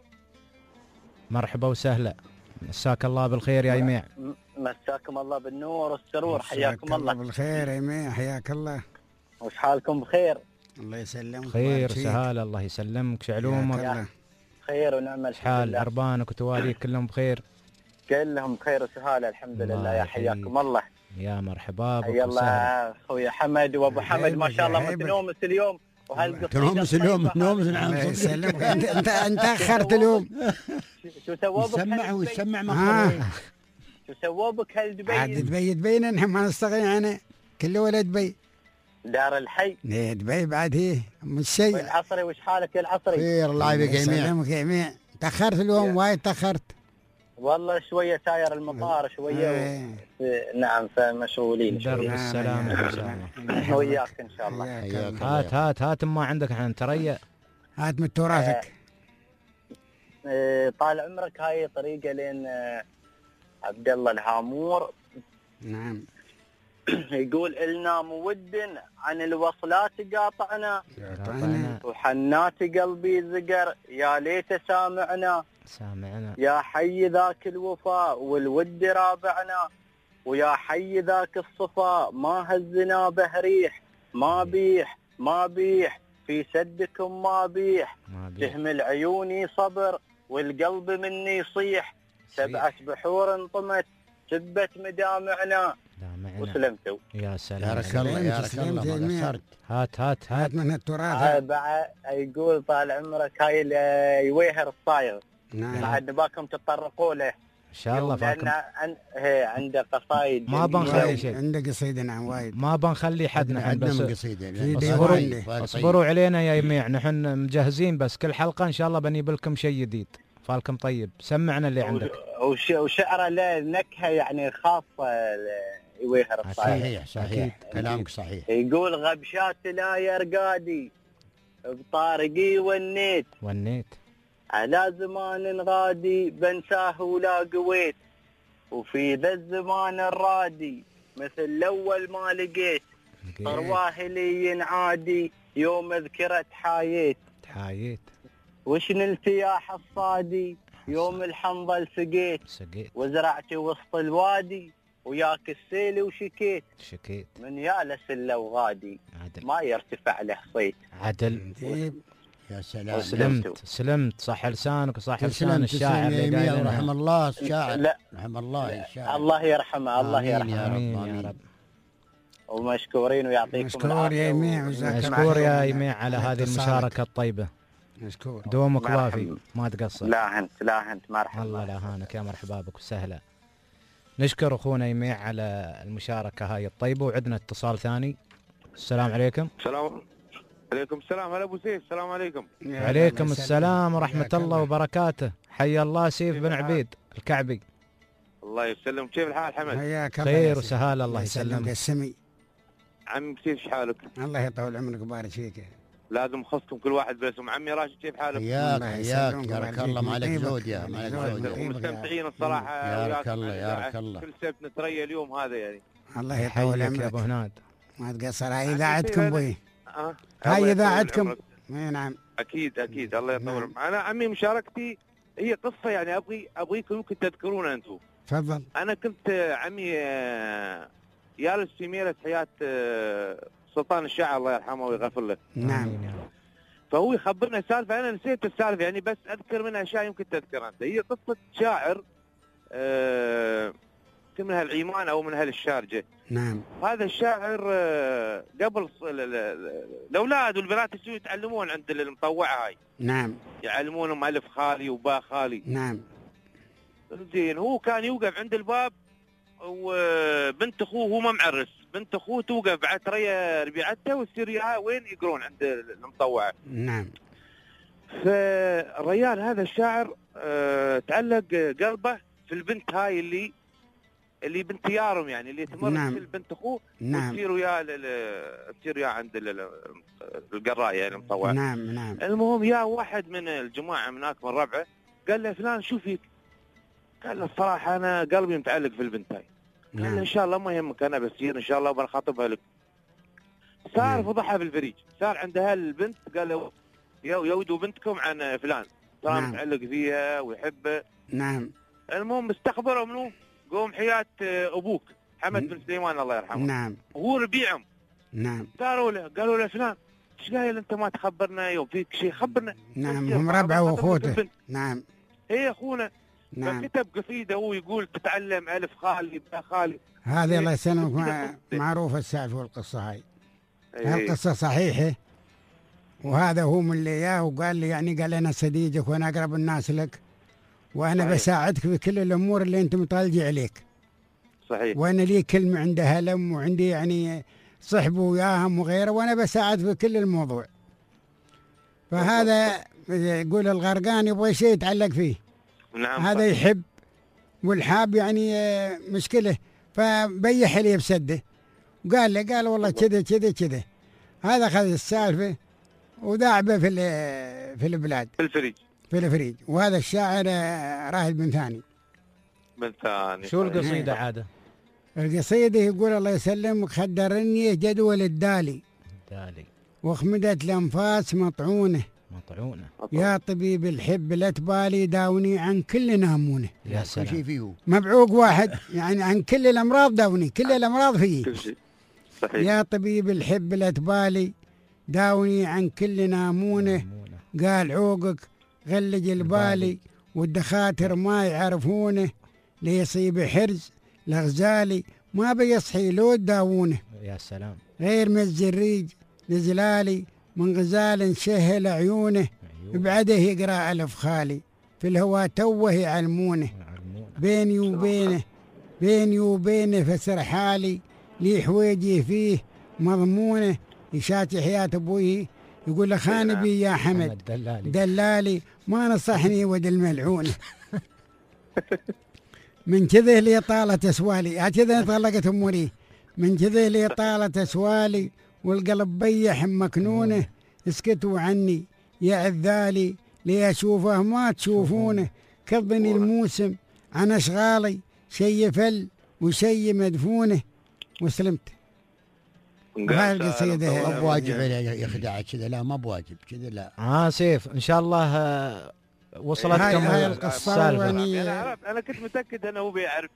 S2: مرحبا وسهلا، مساك الله بالخير يا يميع.
S23: مساكم الله بالنور والسرور، حياكم الله
S4: بالخير يا يميع، حياك الله.
S23: وش حالكم؟ بخير؟
S4: الله يسلمك.
S2: خير سهالة، الله يسلمك. شعلومك؟
S23: خير ونعم
S2: حال عربانك وتواليك كلهم بخير؟
S23: كلهم بخير وسهالة الحمد لله. يا حياكم الله.
S2: يا مرحبا بك.
S23: حيا الله اخوي حمد وابو حمد، ما شاء الله متنومس اليوم
S3: تنومس اليوم تنومس. نعم
S4: الله يسلمك. انت انت انت اخرت اليوم.
S23: شو سووا بك؟
S3: يسمع ويسمع ما
S23: شو سووا بك هالدبي؟
S4: عاد دبي دبي نحن ما نستغني عنه، كل ولد دبي.
S23: دار الحي
S4: ايه دبي بعد هي مش شيء.
S23: والعصري وش حالك يا العصري؟
S3: خير الله يبارك يا يميع.
S4: يسلمك يا يميع. تاخرت اليوم وايد تاخرت
S23: والله، شويه ساير المطار شويه و... نعم فمشغولين
S2: درب السلام ان شاء الله.
S23: وياك ان شاء الله.
S2: هات هات هات ما عندك احنا نتريا.
S4: هات من تراثك.
S23: آه طال عمرك. هاي طريقه لين آه عبد الله الهامور.
S4: نعم.
S23: يقول إلنا مود عن الوصلات قاطعنا وحنات قلبي ذقر يا ليت سامعنا
S2: سامعنا
S23: يا حي ذاك الوفاء والود رابعنا ويا حي ذاك الصفا ما هزنا بهريح ما بيح ما بيح في سدكم ما بيح تهمل عيوني صبر والقلب مني يصيح سبعة بحور انطمت سبت مدامعنا وسلمتوا.
S2: يا سلام.
S3: بارك الله يا رك الله قصرت.
S2: هات هات هات
S4: من التراث.
S23: بعد يقول طال عمرك هاي اللي يويهر الصايغ.
S4: نعم.
S23: بعد نباكم تطرقوا له
S2: ان شاء الله.
S23: فاكم عن... عنده قصايد
S2: ما بنخلي شيء.
S4: عنده قصيده نعم وايد.
S2: ما بنخلي حد نحن بس
S3: قصيده.
S2: اصبروا اصبروا علينا يا يميع، نحن مجهزين بس كل حلقه ان شاء الله بنجيب لكم شيء جديد. فالكم طيب سمعنا اللي عندك.
S23: وش وشعره له نكهه يعني خاصه يويهر الصايغ.
S3: صحيح صحيح كلامك صحيح.
S23: يقول غبشات لا يرقادي بطارقي ونيت
S2: ونيت
S23: على زمان غادي بنساه ولا قويت وفي ذا الزمان الرادي مثل الاول ما لقيت طرواه لي ينعادي يوم ذكرت حايت
S2: حايت
S23: وش نلت يا حصادي يوم الحنظل سقيت
S2: سقيت
S23: وزرعت وسط الوادي وياك السيل وشكيت
S2: شكيت
S23: من يالس الا وغادي
S2: عدل.
S23: ما يرتفع له صيت.
S2: عدل.
S3: يا سلام.
S2: سلمت سلمت صح لسانك وصح لسان الشاعر اللي
S3: اللي
S2: قال
S3: رحم الله الشاعر.
S23: لا
S3: رحم الله الشاعر.
S23: الله يرحمه الله يرحمه
S2: يا رب يا رب.
S23: ومشكورين ويعطيكم
S4: مشكور
S23: العافيه.
S4: يا يميع
S2: مشكور يا يميع على هذه المشاركة الطيبة.
S4: مشكور.
S2: دومك وافي ما تقصر.
S23: لا انت لا انت مرحبا.
S2: الله لا هانك يا مرحبا بك وسهلا. نشكر اخونا يميع على المشاركة هاي الطيبة وعندنا اتصال ثاني. السلام عليكم.
S8: السلام عليكم. السلام هلا ابو سيف. السلام عليكم.
S2: عليكم السلام ورحمة الله وبركاته. حي الله سيف بن عبيد الكعبي.
S8: الله يسلمك. كيف الحال حمد؟
S4: حياك الله.
S2: خير وسهال الله يسلمك.
S4: السمي.
S8: عم سيف ايش حالك؟
S4: الله يطول عمرك ويبارك فيك.
S8: لازم خصكم كل واحد باسم. عمي راشد كيف حالك؟
S3: حياك حياك بارك الله ما عليك زود يا ما عليك زود.
S8: مستمتعين الصراحه
S3: يا الله يا الله.
S8: كل سبت نتريا اليوم هذا يعني.
S4: الله يطول عمرك
S2: يا ابو هناد.
S4: ما تقصر. هاي اذاعتكم بوي.
S8: أه؟
S4: هاي اذاعتكم. اي نعم.
S8: اكيد اكيد الله يطول. انا عمي مشاركتي هي قصه يعني ابغي ابغيكم يمكن تذكرونها انتم.
S4: تفضل.
S8: انا كنت عمي جالس في ميلة حياه سلطان الشاعر الله يرحمه ويغفر له.
S4: نعم.
S8: فهو يخبرنا سالفه انا نسيت السالفه يعني بس اذكر منها اشياء يمكن تذكر انت. هي قصه شاعر أه من هالعيمان او من هالشارجه.
S4: نعم.
S8: هذا الشاعر أه قبل الاولاد والبنات يسوون يتعلمون عند المطوعه هاي.
S4: نعم.
S8: يعلمونهم الف خالي وباء خالي.
S4: نعم.
S8: زين هو كان يوقف عند الباب وبنت اخوه هو ما معرس، بنت اخوه توقف بعد تريا ربيعتها وتصير وياها وين يقرون عند المطوعه.
S4: نعم.
S8: فالريال هذا الشاعر أه تعلق قلبه في البنت هاي اللي اللي بنت يارم يعني اللي تمر
S4: نعم.
S8: في البنت اخوه.
S4: نعم.
S8: وتصير وياه تصير وياه عند القرايه يعني المطوعه.
S4: نعم نعم.
S8: المهم يا واحد من الجماعه من هناك من ربعه قال له فلان شو فيك؟ قال له الصراحه انا قلبي متعلق في البنت هاي.
S4: نعم.
S8: قال له ان شاء الله ما يهمك انا بسير ان شاء الله وبنخاطبها لك. صار
S4: نعم.
S8: فضحها بالفريج. صار عند هالبنت قال له يودوا بنتكم عن فلان ترى
S4: نعم.
S8: متعلق فيها ويحبه.
S4: نعم.
S8: المهم استخبروا منه قوم حياة ابوك حمد بن سليمان الله يرحمه.
S4: نعم.
S8: وهو ربيعهم.
S4: نعم.
S8: صاروا له قالوا له فلان ايش قايل انت ما تخبرنا يوم فيك شيء خبرنا.
S4: نعم هم ربعه واخوته. نعم.
S8: هي اخونا.
S4: نعم.
S8: فكتب قصيده هو يقول تتعلم الف خالي باء خالي.
S4: هذه الله يسلمك معروفه السالفه والقصه هاي.
S8: ايه.
S4: هالقصه صحيحه. وهذا هو من اللي اياه وقال لي يعني قال انا صديقك وانا اقرب الناس لك وانا صحيح. بساعدك في كل الامور اللي انت مطالجي عليك.
S8: صحيح.
S4: وانا لي كلمه عند هلم وعندي يعني صحبه وياهم وغيره وانا بساعد في كل الموضوع. فهذا يقول الغرقان يبغى شيء يتعلق فيه.
S8: نعم.
S4: هذا صحيح. يحب والحاب يعني مشكله فبيح لي بسده وقال لي قال والله كذا كذا كذا. هذا اخذ السالفه وذاعبه في في البلاد
S8: في الفريج
S4: في الفريج. وهذا الشاعر راهد بن ثاني.
S8: بن ثاني.
S2: شو القصيده عاده؟
S4: القصيده يقول الله يسلمك خدرني جدول الدالي
S2: دالي
S4: وخمدت الانفاس مطعونه
S2: مطعونه
S4: يا طبيب الحب لا تبالي داوني عن كل نامونه.
S2: يا سلام.
S3: كل شيء فيه
S4: مبعوق واحد يعني عن كل الامراض داوني كل الامراض فيه.
S8: كل شيء. صحيح.
S4: يا طبيب الحب لا تبالي داوني عن كل نامونه. قال عوقك غلج البالي والدخاتر ما يعرفونه ليصيب حرز لغزالي ما بيصحي لو تداوونه.
S2: يا سلام.
S4: غير من الزريج نزلالي من غزال شهل عيونه بعده يقرا الف خالي في الهوى توه يعلمونه. بيني وبينه بيني وبينه فسر حالي لي حويجي فيه مضمونه. يشاتي حياة ابويه يقول له خان بي يا حمد دلالي, دلالي ما نصحني ود الملعون. من كذا لي طالت اسوالي هكذا طلقت اموري من كذا لي طالت اسوالي والقلب بيح مكنونه. اسكتوا عني يا عذالي لي اشوفه ما تشوفونه. كضني الموسم عن اشغالي شي فل وشي مدفونه. وسلمت.
S3: ما ما بواجب يخدع كذا لا ما بواجب كذا لا.
S2: اه سيف ان شاء الله وصلتكم
S4: هاي القصه.
S8: يعني انا عرفت انا كنت متاكد انه هو بيعرف يعني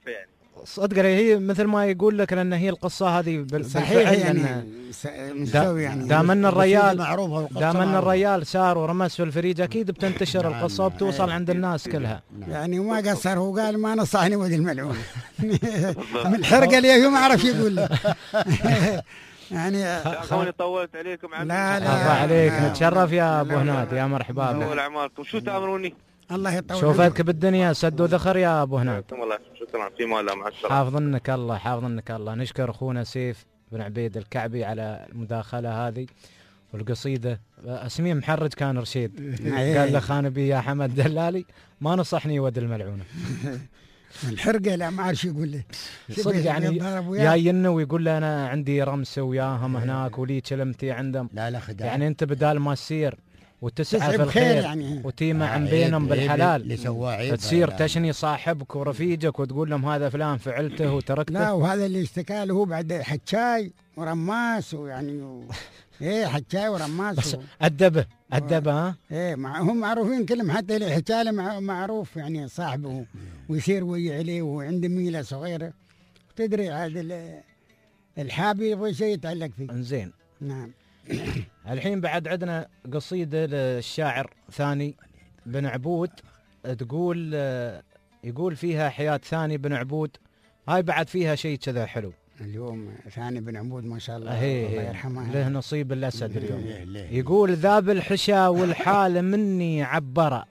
S2: صدق هي مثل ما يقول لك لان هي القصه هذه بال-
S4: صحيح
S2: بالفعل
S4: يعني
S2: لأن
S4: س-
S2: دا
S4: مسوي يعني
S2: دام ان الريال
S3: معروفة والقصة
S2: دام ان
S3: معروفة.
S2: الريال سار ورمس في الفريج اكيد بتنتشر
S3: نعم،
S2: القصه
S3: نعم.
S2: وبتوصل
S3: أيه.
S2: عند الناس كلها.
S4: يعني وما قصر، هو قال ما نصحني ودي الملعون من الحرقه اللي هو ما عرف يقول لي يعني
S8: خلوني طولت عليكم عمي.
S4: لا لا
S2: الله عليك،
S4: لا.
S2: نتشرف يا ابو هناد، يا مرحبا
S8: طول
S2: بك.
S8: اعماركم. شو تامروني؟
S4: الله يطول
S2: شوفتك بالدنيا سد وذخر يا ابو هناد.
S8: الله شكرا، في مال مع السلامه.
S2: حافظنك الله، حافظنك الله. نشكر اخونا سيف بن عبيد الكعبي على المداخله هذه والقصيده. اسميه محرج كان رشيد، قال له خان بي يا حمد دلالي ما نصحني ود الملعونه.
S4: الحرقه لا ما عارف يقول لي
S2: صدق يعني جاينا ويقول له انا عندي رمس وياهم هناك ولي كلمتي عندهم.
S3: لا لا خداع.
S2: يعني انت بدال ما تسير وتسعى في
S4: بخير
S2: الخير
S4: يعني.
S2: وتيمة عن
S3: عيب-
S2: بينهم
S3: عيب
S2: بالحلال
S3: اللي سواه عيب.
S2: تصير
S3: لا.
S2: تشني صاحبك ورفيجك وتقول لهم هذا فلان فعلته وتركته.
S4: لا وهذا اللي اشتكى له هو بعد حجاي ورماس ويعني و... ايه حجاي ورماس
S2: بس
S4: و...
S2: أدبه أدبه ها.
S4: ايه مع هم معروفين كلهم، حتى اللي حجاله مع... معروف يعني صاحبه ويصير ويا عليه وعنده ميله صغيره. تدري هذا ال- الحابي يبغى شيء يتعلق فيه.
S2: انزين.
S4: نعم.
S2: الحين بعد عندنا قصيدة للشاعر ثاني بن عبود تقول يقول فيها حياة ثاني بن عبود. هاي بعد فيها شيء كذا حلو.
S4: اليوم ثاني بن عبود ما شاء الله
S2: هي
S4: الله
S2: هي
S4: يرحمه
S2: له نصيب الأسد اليوم.
S3: ليه ليه.
S2: يقول ذاب الحشا والحال مني عبرة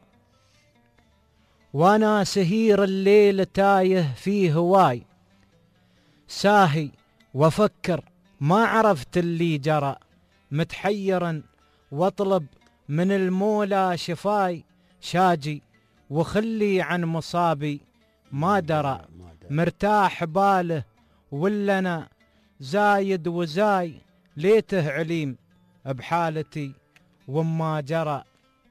S2: وانا سهير الليل تايه فيه هواي ساهي وافكر ما عرفت اللي جرى متحيرا واطلب من المولى شفاي شاجي وخلي عن مصابي ما درى مرتاح باله ولا انا زايد وزاي ليته عليم بحالتي وما جرى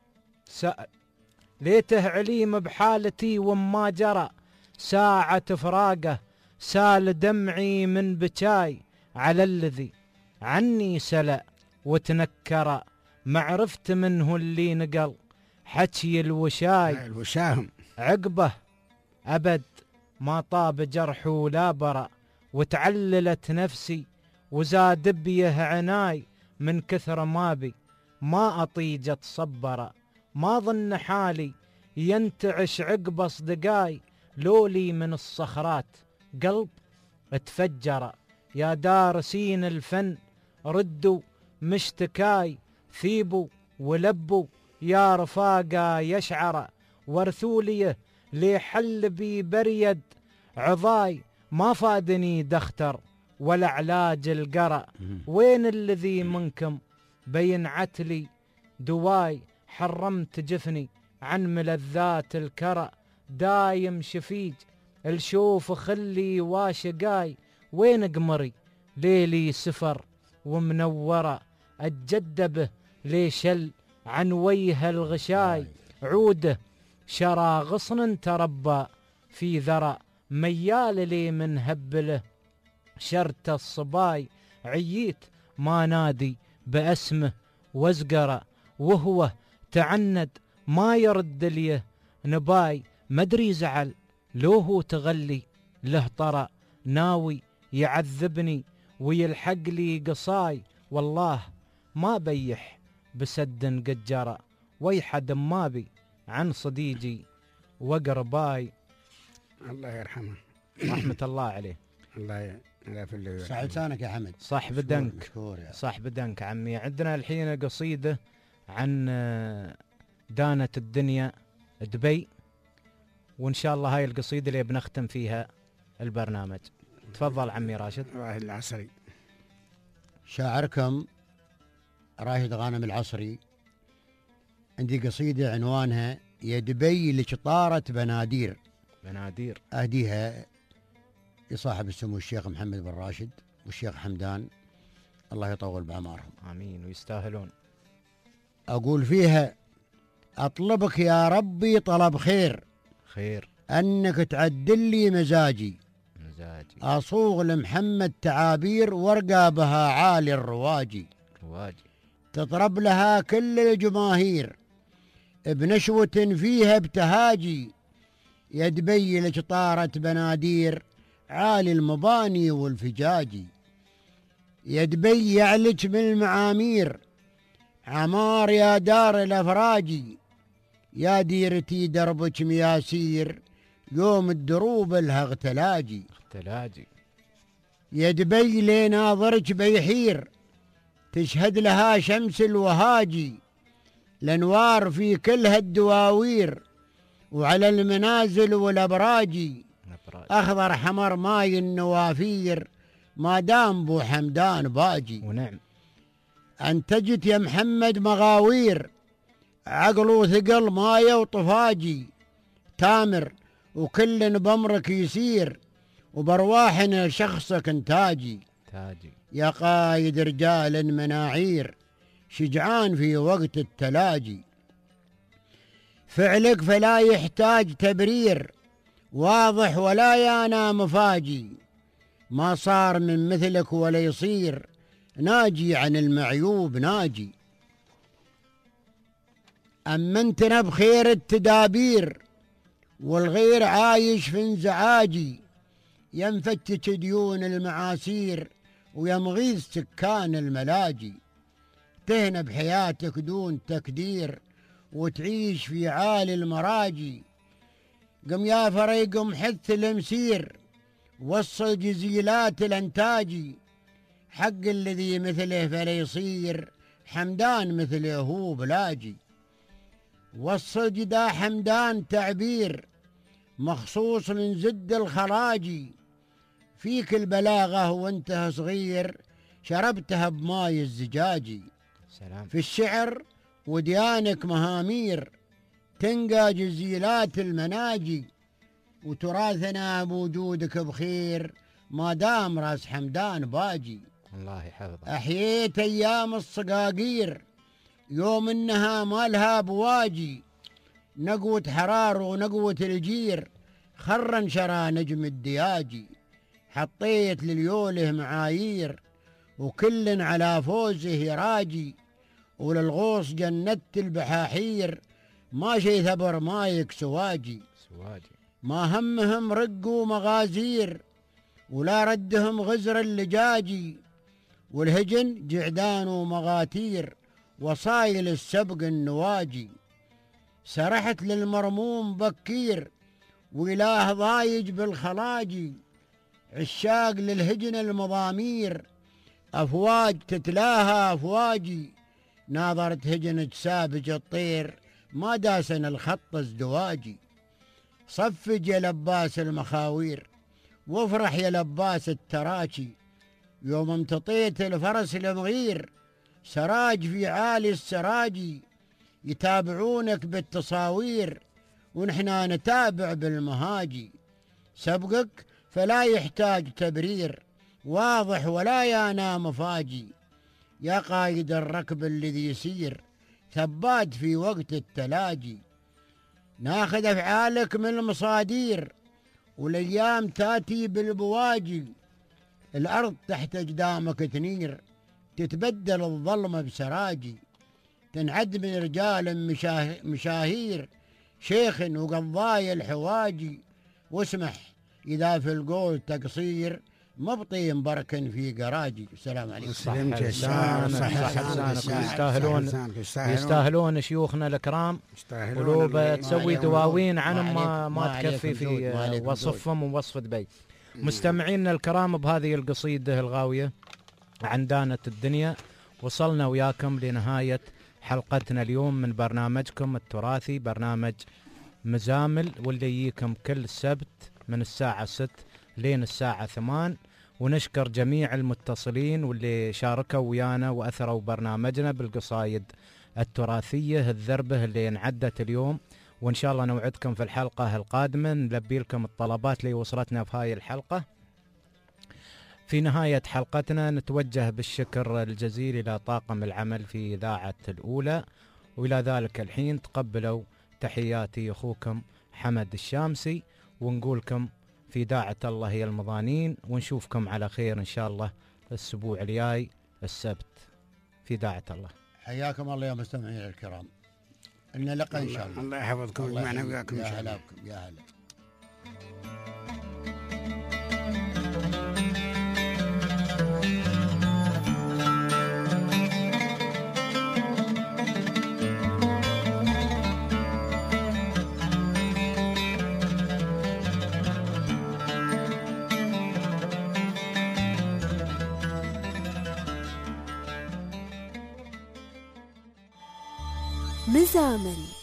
S2: سأل ليته عليم بحالتي وما جرى ساعة فراقه سال دمعي من بكاي على الذي عني سلأ وتنكر معرفت منه اللي نقل حكي الوشاي
S4: الوشاهم
S2: عقبه أبد ما طاب جرحه لا برأ وتعللت نفسي وزاد بيه عناي من كثر ما بي ما أطيجت صبرة ما ظن حالي ينتعش عقب أصدقاي لولي من الصخرات قلب اتفجر يا دارسين الفن ردوا مشتكاي ثيبوا ولبوا يا رفاقا يشعر ورثوليه ليحل بي بريد عضاي ما فادني دختر ولا علاج القرع وين الذي منكم بينعت لي دواي حرمت جفني عن ملذات الكرع دايم شفيج الشوف خلي واشقاي وين قمري ليلي سفر ومنورة أتجدبه ليشل عن ويه الغشاي عوده شرى غصن تربى في ذرى ميال لي من هبله شرت الصباي عييت ما نادي باسمه وازقره وهو تعند ما يرد ليه نباي مدري زعل لو هو تغلي له طرى ناوي يعذبني ويلحق لي قصاي والله ما بيح بسد قجرة ويح دمابي عن صديجي وقرباي
S4: الله يرحمه
S2: رحمة الله عليه.
S4: الله يغفر له.
S3: صح لسانك يا حمد.
S2: صح بدنك
S3: مشكور يا
S2: صح بدنك عمي. عندنا الحين قصيدة عن دانة الدنيا دبي وإن شاء الله هاي القصيدة اللي بنختم فيها البرنامج. تفضل عمي راشد.
S4: راشد العصري.
S3: شاعركم راشد غانم العصري. عندي قصيدة عنوانها يا دبي لك طارت بنادير.
S2: بنادير
S3: أهديها لصاحب السمو الشيخ محمد بن راشد والشيخ حمدان الله يطول بعمارهم.
S2: آمين ويستاهلون.
S3: أقول فيها أطلبك يا ربي طلب خير
S2: خير
S3: أنك تعدل لي مزاجي
S2: مزاجي
S3: أصوغ لمحمد تعابير ورقى بها عالي الرواجي
S2: رواجي
S3: تطرب لها كل الجماهير بنشوة فيها بتهاجي يا دبي لك طارت بنادير عالي المباني والفجاجي. يا دبي يعلج من المعامير، عمار يا دار الأفراجي. يا ديرتي دربك مياسير، يوم الدروب لها اغتلاجي.
S2: اغتلاجي.
S3: يا دبي لي ناظرك بيحير، تشهد لها شمس الوهاجي. الأنوار في كل هالدواوير، وعلى المنازل والأبراجي. أخضر حمر ماي النوافير، ما دام بو حمدان باجي.
S2: ونعم.
S3: أنتجت يا محمد مغاوير، عقل وثقل مايه وطفاجي. تامر وكل بأمرك يسير، وبرواحنا شخصك انتاجي.
S2: تاجي.
S3: يا قايد رجال مناعير، شجعان في وقت التلاجي. فعلك فلا يحتاج تبرير، واضح ولا يانا مفاجي. ما صار من مثلك ولا يصير، ناجي عن المعيوب ناجي. أمنتنا بخير التدابير، والغير عايش في انزعاجي. ينفتش ديون المعاسير، ويمغيث سكان الملاجي. تهنى بحياتك دون تكدير، وتعيش في عالي المراجي. قم يا فريق حث المسير، وصل جزيلات الانتاجي. حق الذي مثله فلا يصير، حمدان مثله هو بلاجي. وصل جدا حمدان تعبير، مخصوص من زد الخراجي. فيك البلاغة وانت صغير، شربتها بماي الزجاجي.
S2: سلام.
S3: في الشعر وديانك مهامير، تنقى جزيلات المناجي. وتراثنا بوجودك بخير، ما دام راس حمدان باجي.
S2: الله يحفظك.
S3: أحييت أيام الصقاقير، يوم إنها مالها بواجي. نقوة حرار ونقوة الجير، خرا شرى نجم الدياجي. حطيت لليوله معايير، وكل على فوزه يراجي. وللغوص جندت البحاحير، ما شي ثبر مايك سواجي.
S2: سواجي.
S3: ما همهم رقوا مغازير، ولا ردهم غزر اللجاجي. والهجن جعدان ومغاتير، وصايل السبق النواجي. سرحت للمرموم بكير، وإله ضايج بالخلاجي. عشاق للهجن المضامير، أفواج تتلاها أفواجي. ناظرت هجنك سابج الطير، ما داسن الخط ازدواجي. صفج يا لباس المخاوير، وافرح يا لباس التراشي. يوم امتطيت الفرس المغير، سراج في عالي السراجي. يتابعونك بالتصاوير، ونحنا نتابع بالمهاجي. سبقك فلا يحتاج تبرير، واضح ولا يانا مفاجي. يا قائد الركب الذي يسير، ثبات في وقت التلاجي. ناخذ أفعالك من المصادير، والأيام تاتي بالبواجي. الأرض تحت أقدامك تنير، تتبدل الظلمة بسراجي. تنعد من رجال مشاه مشاهير، شيخ وقضايا الحواجي. واسمح إذا في القول تقصير، مبطي مبركن في قراجي. السلام عليكم.
S2: يستاهلون يستاهلون شيوخنا الكرام، قلوب تسوي دواوين عن ما ما تكفي في وصفهم ووصف دبي. مستمعينا الكرام، بهذه القصيدة الغاوية عن دانة الدنيا وصلنا وياكم لنهاية حلقتنا اليوم من برنامجكم التراثي، برنامج مزامل، واللي يجيكم كل سبت من الساعة ست لين الساعة ثمان. ونشكر جميع المتصلين واللي شاركوا ويانا وأثروا برنامجنا بالقصايد التراثية الذربة اللي انعدت اليوم. وإن شاء الله نوعدكم في الحلقة القادمة نلبي لكم الطلبات اللي وصلتنا في هاي الحلقة. في نهاية حلقتنا نتوجه بالشكر الجزيل إلى طاقم العمل في إذاعة الأولى، وإلى ذلك الحين تقبلوا تحياتي أخوكم حمد الشامسي، ونقولكم في داعة الله هي المضانين، ونشوفكم على خير إن شاء الله الأسبوع الجاي السبت في داعة الله.
S3: حياكم الله يا مستمعين الكرام، إن لقى إن شاء الله.
S4: الله يحفظكم ويجمعنا وياكم.
S3: يا هلا يا هلا.
S1: مزامل.